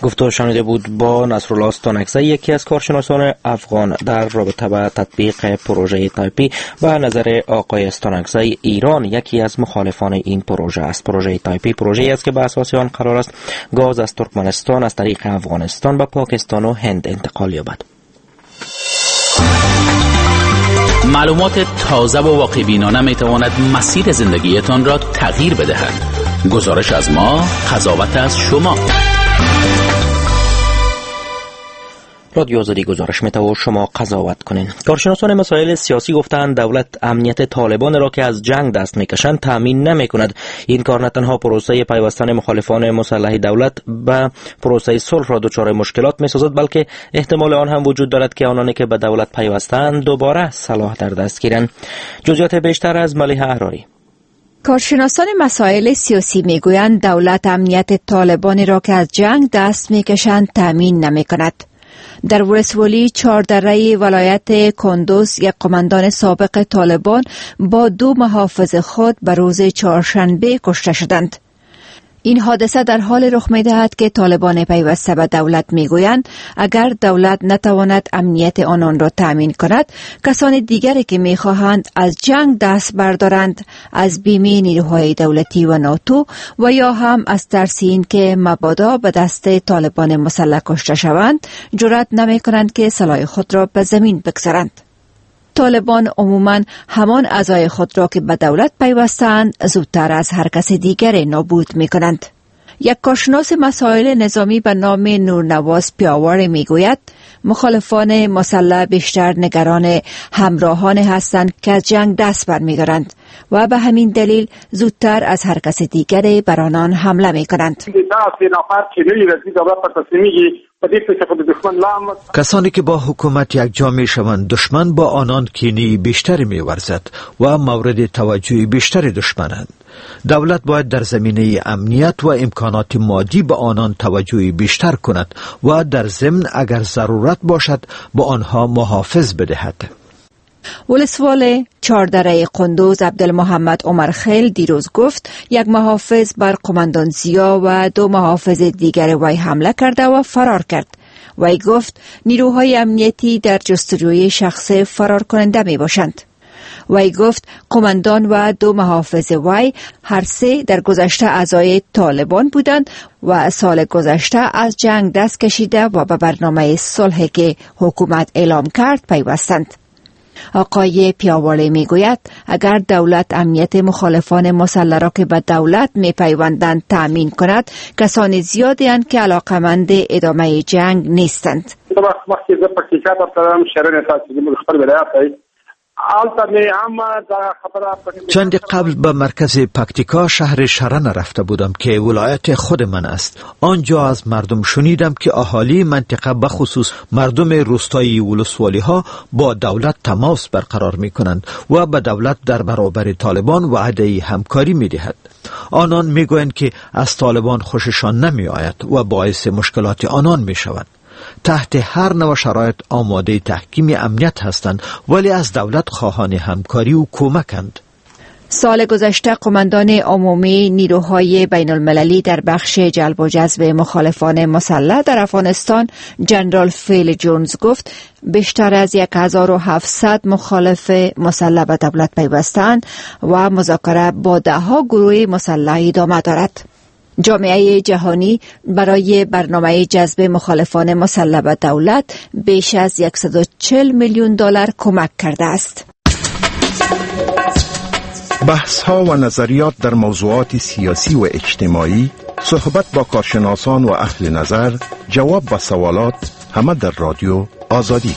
[SPEAKER 1] گفتار شنیده بود با نصرالله استانکزی، یکی از کارشناسان افغان در رابطه با تطبیق پروژه تایپی و نظر آقای استانکزی. ایران یکی از مخالفان این پروژه است. پروژه تایپی پروژه‌ای است که به اساس آن قرار است گاز از ترکمنستان از طریق افغانستان به پاکستان و هند انتقال یابد.
[SPEAKER 10] معلومات تازه و واقع بینانه می تواند مسیر زندگیتان را تغییر بدهد. گزارش از ما، قضاوت از شما. رادیو آزادی گزارش می‌تواند شما قضاوت کنین. کارشناسان مسائل سیاسی گفتند دولت امنیت طالبان را که از جنگ دست می‌کشند تامین نمی‌کند. این کار نه تنها پروسه پیوستن مخالفان مسلح دولت به پروسه صلح را دچار مشکلات می‌سازد، بلکه احتمال آن هم وجود دارد که آنانی که به دولت پیوستند دوباره سلاح در دست گیرند. جزئیات بیشتر از ملیحه احراری.
[SPEAKER 12] کارشناسان مسائل سیاسی میگویند دولت امنیت طالبان را که از جنگ دست می‌کشند تامین نمی‌کند. در ولسوالی چهاردره ولایت کندوز یک قماندان سابق طالبان با دو محافظ خود به روز چهارشنبه کشته شدند. این حادثه در حال رخ می‌دهد که طالبان پیوسته به دولت میگویند اگر دولت نتواند امنیت آنان را تأمین کند، کسان دیگری که میخواهند از جنگ دست بردارند از بیمه نیروهای دولتی و ناتو و یا هم از ترس این که مبادا به دست طالبان مسلح کشته شوند جرأت نمی‌کنند که سلاح خود را به زمین بگذارند. طالبان عموماً همان اعضای خود را که به دولت پیوستند زودتر از هر کس دیگر نابود می کنند. یک کارشناس مسائل نظامی به نام نورنواز پیاوار می گوید مخالفان مسلح بیشتر نگران همراهان هستند که از جنگ دست برمی‌دارند و به همین دلیل زودتر از هر کس دیگری بر آنان حمله می کنند.
[SPEAKER 14] کسانی که با حکومت یک جا می شوند دشمن با آنان کینی بیشتری می ورزد و مورد توجه بیشتری دشمنند. دولت باید در زمینه امنیت و امکانات مادی به آنان توجه بیشتر کند و در ضمن اگر ضرورت باشد با آنها محافظ بدهد.
[SPEAKER 12] ولسوال چهاردره قندوز عبدالمحمد عمرخیل دیروز گفت یک محافظ بر قماندان زیا و دو محافظ دیگر وی حمله کرده و فرار کرد. وی گفت نیروهای امنیتی در جستجوی شخص فرار کننده می باشند. وی گفت قماندان و دو محافظ وی هر سه در گذشته اعضای طالبان بودند و سال گذشته از جنگ دست کشیده و به برنامه صلح که حکومت اعلام کرد پیوستند. آقای پیاواری می گوید اگر دولت امنیت مخالفان مسلح را که به دولت می پیوندند تأمین کند، کسان زیادی هستند که علاقمند ادامه جنگ نیستند.
[SPEAKER 14] چند قبل به مرکز پکتیکا شهر شرن رفته بودم که ولایت خود من است. آنجا از مردم شنیدم که اهالی منطقه به خصوص مردم روستایی ولسوالی ها با دولت تماس برقرار می کنند و به دولت در برابر طالبان وعده همکاری می دهد. آنان می گویند که از طالبان خوششان نمی آید و باعث مشکلات آنان می شوند. تحت هر نوع شرایط آماده تحکیم امنیت هستند ولی از دولت خواهان همکاری و کمکند.
[SPEAKER 12] سال گذشته قماندان عمومی نیروهای بین المللی در بخش جلب و جذب مخالفان مسلح در افغانستان جنرال فیل جونز گفت بیشتر از هزار و هفتصد مخالف مسلح به دولت پیوستند و مذاکره با ده ها گروه مسلح ادامه دارد. جامعه جهانی برای برنامه جذب مخالفان مسلح به دولت بیش از صد و چهل میلیون دلار کمک کرده است.
[SPEAKER 3] بحث ها و نظریات در موضوعات سیاسی و اجتماعی، صحبت با کارشناسان و اهل نظر، جواب به سوالات، همه در رادیو آزادی.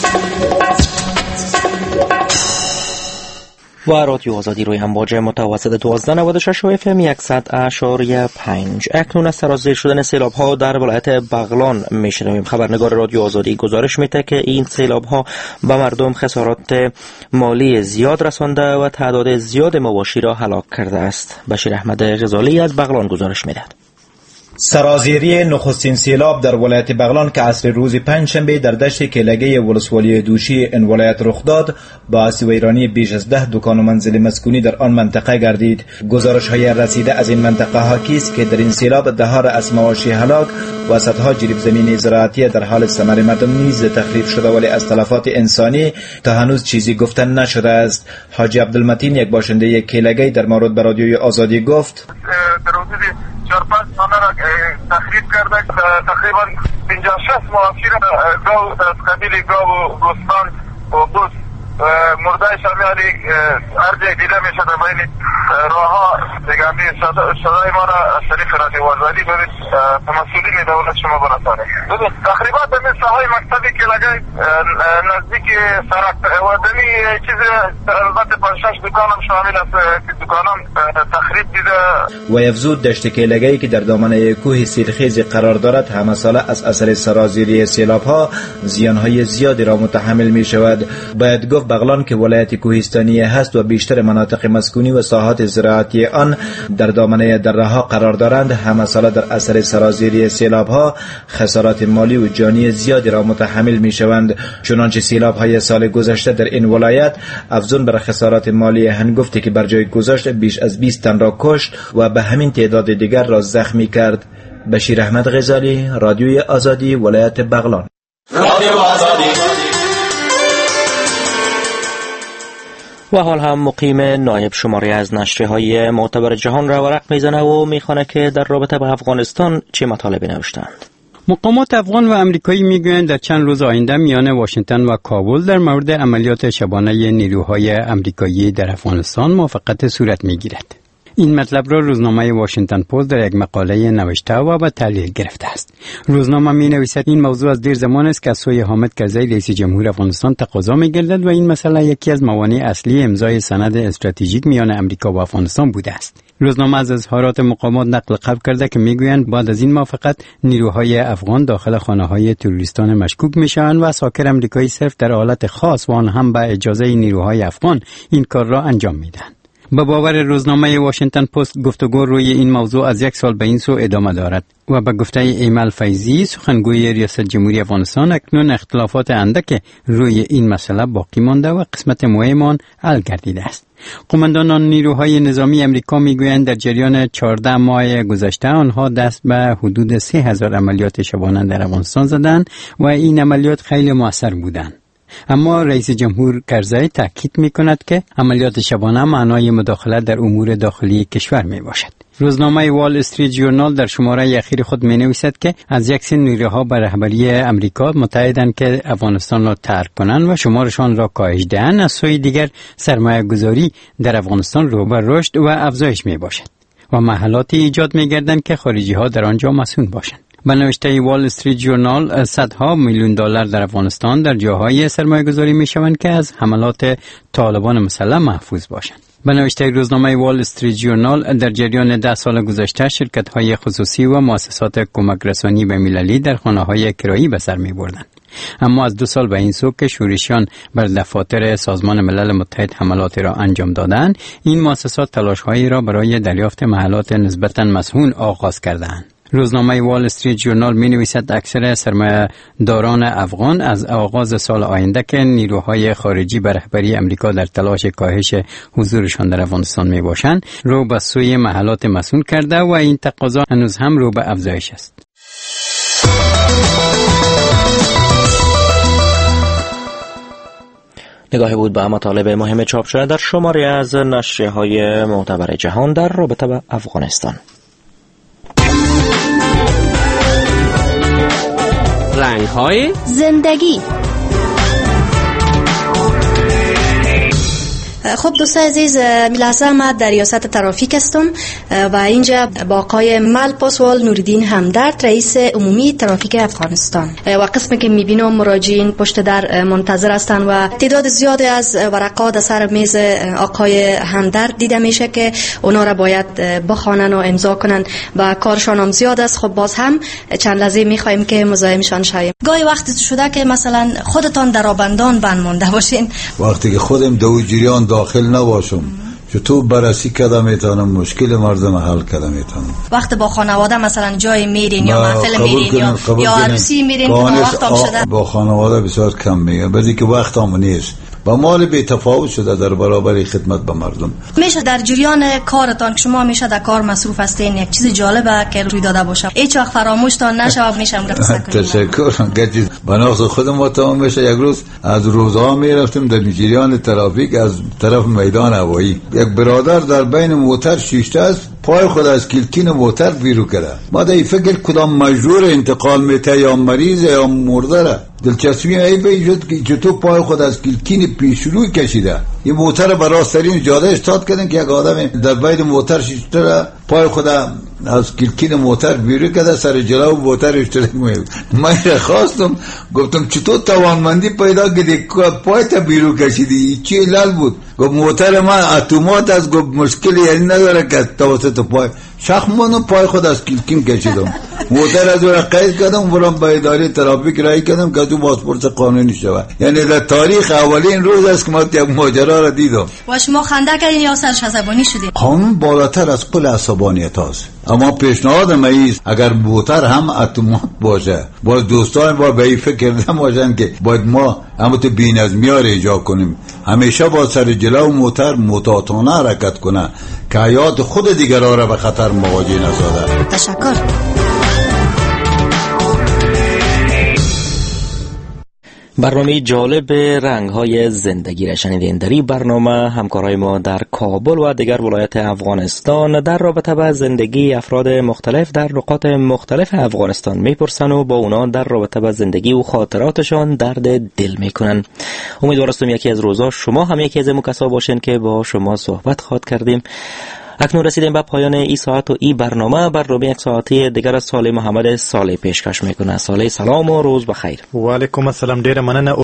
[SPEAKER 1] و رادیو آزادی روی امواج متوسط دوازده نود و شش و اف ام صد اشاری پنج. اکنون از سرازیر شدن سیلاب ها در ولایت بغلان میشنویم. خبرنگار رادیو آزادی گزارش میده که این سیلاب ها به مردم خسارات مالی زیاد رسانده و تعداد زیاد مواشی را هلاک کرده است. بشیر احمد غزالی از بغلان گزارش میده.
[SPEAKER 15] سرازیری نخستین سیلاب در ولایت بغلان که عصر روز پنجشنبه در دشت کلگه ولسوالی دوشی این ولایت رخ داد، باعث ویرانی بیش از ده دکان و منزل مسکونی در آن منطقه گردید. گزارش های رسیده از این منطقه حاکی است که در این سیلاب ده ها از مواشی هلاک و صدها جریب زمین زراعتی در حال ثمر مردم نیز تخریب شده، ولی از تلفات انسانی تا هنوز چیزی گفتن نشده است. حاجی عبدالمتین، یک باشنده کلگه، در مورد به رادیوی آزادی گفت:
[SPEAKER 16] چهار پنج خانه را تخریب کرده، تقریبا پنجاه شصت مواشی را گاو از قبیل گاو و گوسفند و بز مردهش هم یعنی هر جای دیده می شده بین راه ها دیگه صدای ما را از طریق رادیو آزادی ببین مسئولین دولت شما برسانه. ببین تقریبا به این ساحه مکتبی که لگه نزدیک سرک و دمی چیز البته پنج شش دکانم شامل است که دکانم تخریب دیده.
[SPEAKER 15] و افزود دشت کلگه‌ای که در دامنه کوه سیرخیز قرار دارد همه ساله از اثر سرازیری سیلاب ها زیان های زیادی را متحمل می شود. باید گفت بغلان که ولایت کوهستانی هست و بیشتر مناطق مسکونی و ساحات زراعتی آن در دامنه دره ها قرار دارند، همه ساله در اثر سرازیری سیلاب ها خسارات مالی و جانی زیادی را متحمل می شوند. چنانچه سیلاب های سال گذشته در این ولایت افزون بر خسارات مالی هنگفتی که بر جای گذاشت بیش از بیست تن را کشت و به همین تعداد دیگر را زخمی کرد. بشیر احمد غزالی، رادیوی آزادی، ولایت بغلان.
[SPEAKER 1] رادیو آزادی. و حال هم مقیم نایب شماری از نشریه‌های معتبر جهان را ورق میزنه و میخوانه که در رابطه با افغانستان چه مطالبی نوشتند.
[SPEAKER 17] مقامات افغان و امریکایی میگویند در چند روز آینده میان واشنگتن و کابل در مورد عملیات شبانه نیروهای امریکایی در افغانستان موافقت صورت میگیرد. این مطلب را روزنامه واشنگتن پست در یک مقاله نوشته و به تحلیل گرفته است. روزنامه می نویسد این موضوع از دیر زمان است که از سوی حامد کرزی رئیس جمهور افغانستان تقاضا می گردد و این مسئله یکی از موانع اصلی امضای سند استراتژیک میان امریکا و افغانستان بوده است. روزنامه از اظهارات مقامات نقل قول کرده که میگویند بعد از این موافقت نیروهای افغان داخل خانه‌های تروریستان مشکوک میشوند و اساکر امریکایی صرف در حالت خاص و آن هم به اجازه نیروهای افغان این کار را انجام میدهند. به باور روزنامه واشنگتن پست گفتگو روی این موضوع از یک سال به این سو ادامه دارد و به گفته ایمل فیضی سخنگوی ریاست جمهوری افغانستان اکنون اختلافات اندک روی این مسئله باقی مانده و قسمت مهم آن حل گردیده است. قماندانان نیروهای نظامی امریکا میگویند در جریان چهارده ماه گذشته آنها دست به حدود سه هزار عملیات شبانه در افغانستان زدند و این عملیات خیلی مؤثر بودند. اما رئیس جمهور کرزی تاکید می‌کند که عملیات شبانه معنای مداخلت در امور داخلی کشور میباشد. روزنامه وال استریت ژورنال در شماره اخیر خود می‌نویسد که از یک سری نیروها به رهبری امریکا متحدند که افغانستان را ترک کنند و شمارشان را کاهش دهند. از سوی دیگر سرمایه‌گذاری در افغانستان رو به رشد و افزایش میباشد و محلاتی ایجاد می‌گردند که خارجی‌ها در آنجا مسئول باشند. به نوشته وال استریت ژورنال صدها میلیون دلار در افغانستان در جاهای سرمایه‌گذاری می‌شوند که از حملات طالبان مسلح محفوظ باشند. به نوشته روزنامه وال استریت ژورنال در جریان ده سال گذشته شرکت‌های خصوصی و مؤسسات کمک رسانی بین‌المللی در خانه‌های کرایی به سر می‌بردند. اما از دو سال به این سو که شورشیان بر دفاتر سازمان ملل متحد حملاتی را انجام دادند، این مؤسسات تلاش‌هایی را برای دریافت محلات نسبتاً مسئول آغاز کردند. روزنامه وال استریت ژورنال می نویسد اکثر سرمایه‌داران افغان از آغاز سال آینده که نیروهای خارجی به رهبری امریکا در تلاش کاهش حضورشان در افغانستان می باشند رو به سوی محلات مسئول کرده و این تقاضا هنوز هم رو به افزایش است.
[SPEAKER 1] نگاهی بود به مطالب مهم چاپ شده در شماری از نشریه‌های معتبر جهان در رابطه با افغانستان.
[SPEAKER 18] رنگ‌های زندگی.
[SPEAKER 19] خب دوستان عزیز، لحظه ما در ریاست ترافیک هستم و اینجا با آقای ملپاسوال نوردین همدرد رئیس عمومی ترافیک افغانستان و قسمی که میبینم مراجعین پشت در منتظر هستند و تعداد زیادی از ورقات سر میز آقای همدرد دیده میشه که اونا را باید بخوانن و امضا کنن و کارشان هم زیاد است. خب باز هم چند لحظه میخوایم که مزاحمشان شویم. گاهی وقتی شده که مثلا خودتان در آبندان بند مونده باشین،
[SPEAKER 20] وقتی که خودم دو جریان داخل نباشم چطور بررسی کرده میتونم مشکل مردم حل کرده میتونم.
[SPEAKER 19] وقت با خانواده مثلا جای میرین یا محفل میرین یا یا عروسی میرین که وقت هم شده؟
[SPEAKER 20] با خانواده بسیار کم میگم، بعدی که وقت هم نیست با مال بی تفاوت شده در برابر خدمت به مردم.
[SPEAKER 19] میشه در جریان کارتان که شما میشه در کار مصروف هستین یک چیز جالبه که روی داده باشه هیچ وقت فراموشتان نشه میشه امر قصه کنیم؟
[SPEAKER 20] تشکر. گچی بناس خودم ما تمام میشه. یک روز از روزها میرفتیم در جریان ترافیک از طرف میدان هوایی، یک برادر در بین موتر شیشته است پای خود از کلکین موتر بیرون کرده. ما در فکر کدام مجبور انتقال میته یا مریض یا مرده را دلچسبی ای بیجود که چطور پای خود از کلکین پیشروی کشیده. این موتر برای سرین جاده استاد کردن که یک آدم در بین موتر شیشته را پای خود از کلکین موتر بیرون کرده، سر جلو موتر اشتراک میاد. من خواستم گفتم چطور توانمندی پیدا کردی پای تا بیرون کشیدی؟ چی علل بود؟ گفت موتر من اتومات است. گفت مشکلی یعنی نداره که توسط پای شخمانو پای خود از کلکین کشیدم. موتر از اون قید کردم برام به اداره ترافیک رای کردم که تو پاسپورت قانونی شود. یعنی در تاریخ اولین روز است که ما یک ماجرا را دیدم.
[SPEAKER 19] و شما خنده کردین یا سرش عصبانی شدین؟
[SPEAKER 20] قانون بالاتر از کل عصبانیت است. اما پیشنهاد من اگر موتر هم اتومات باشه باز دوستان با به این فکر کردن باشن که باید ما اما تو بی‌نظمی ها را ایجاد کنیم. همیشه با سر جلو موتر متعاطانه حرکت کنه که حیات خود دیگران را به خطر مواجه نسازد.
[SPEAKER 19] تشکر.
[SPEAKER 10] برنامه جالب رنگ‌های زندگی را شنیدین. در این برنامه همکارای ما در کابل و دیگر ولایت افغانستان در رابطه با زندگی افراد مختلف در نقاط مختلف افغانستان میپرسن و با اونا در رابطه با زندگی و خاطراتشان درد دل میکنن. امیدوارم یکی از روزا شما هم یکی از این کسا باشین که با شما صحبت خواهد کردیم. اکنون رسیدیم به پایان این ساعت و این برنامه. برنامه یک ساعتی دیگر از صالح محمد صالح پیشکش میکنه. صالح سلام و روز بخیر.
[SPEAKER 6] و علیکم السلام. ډیر مننه.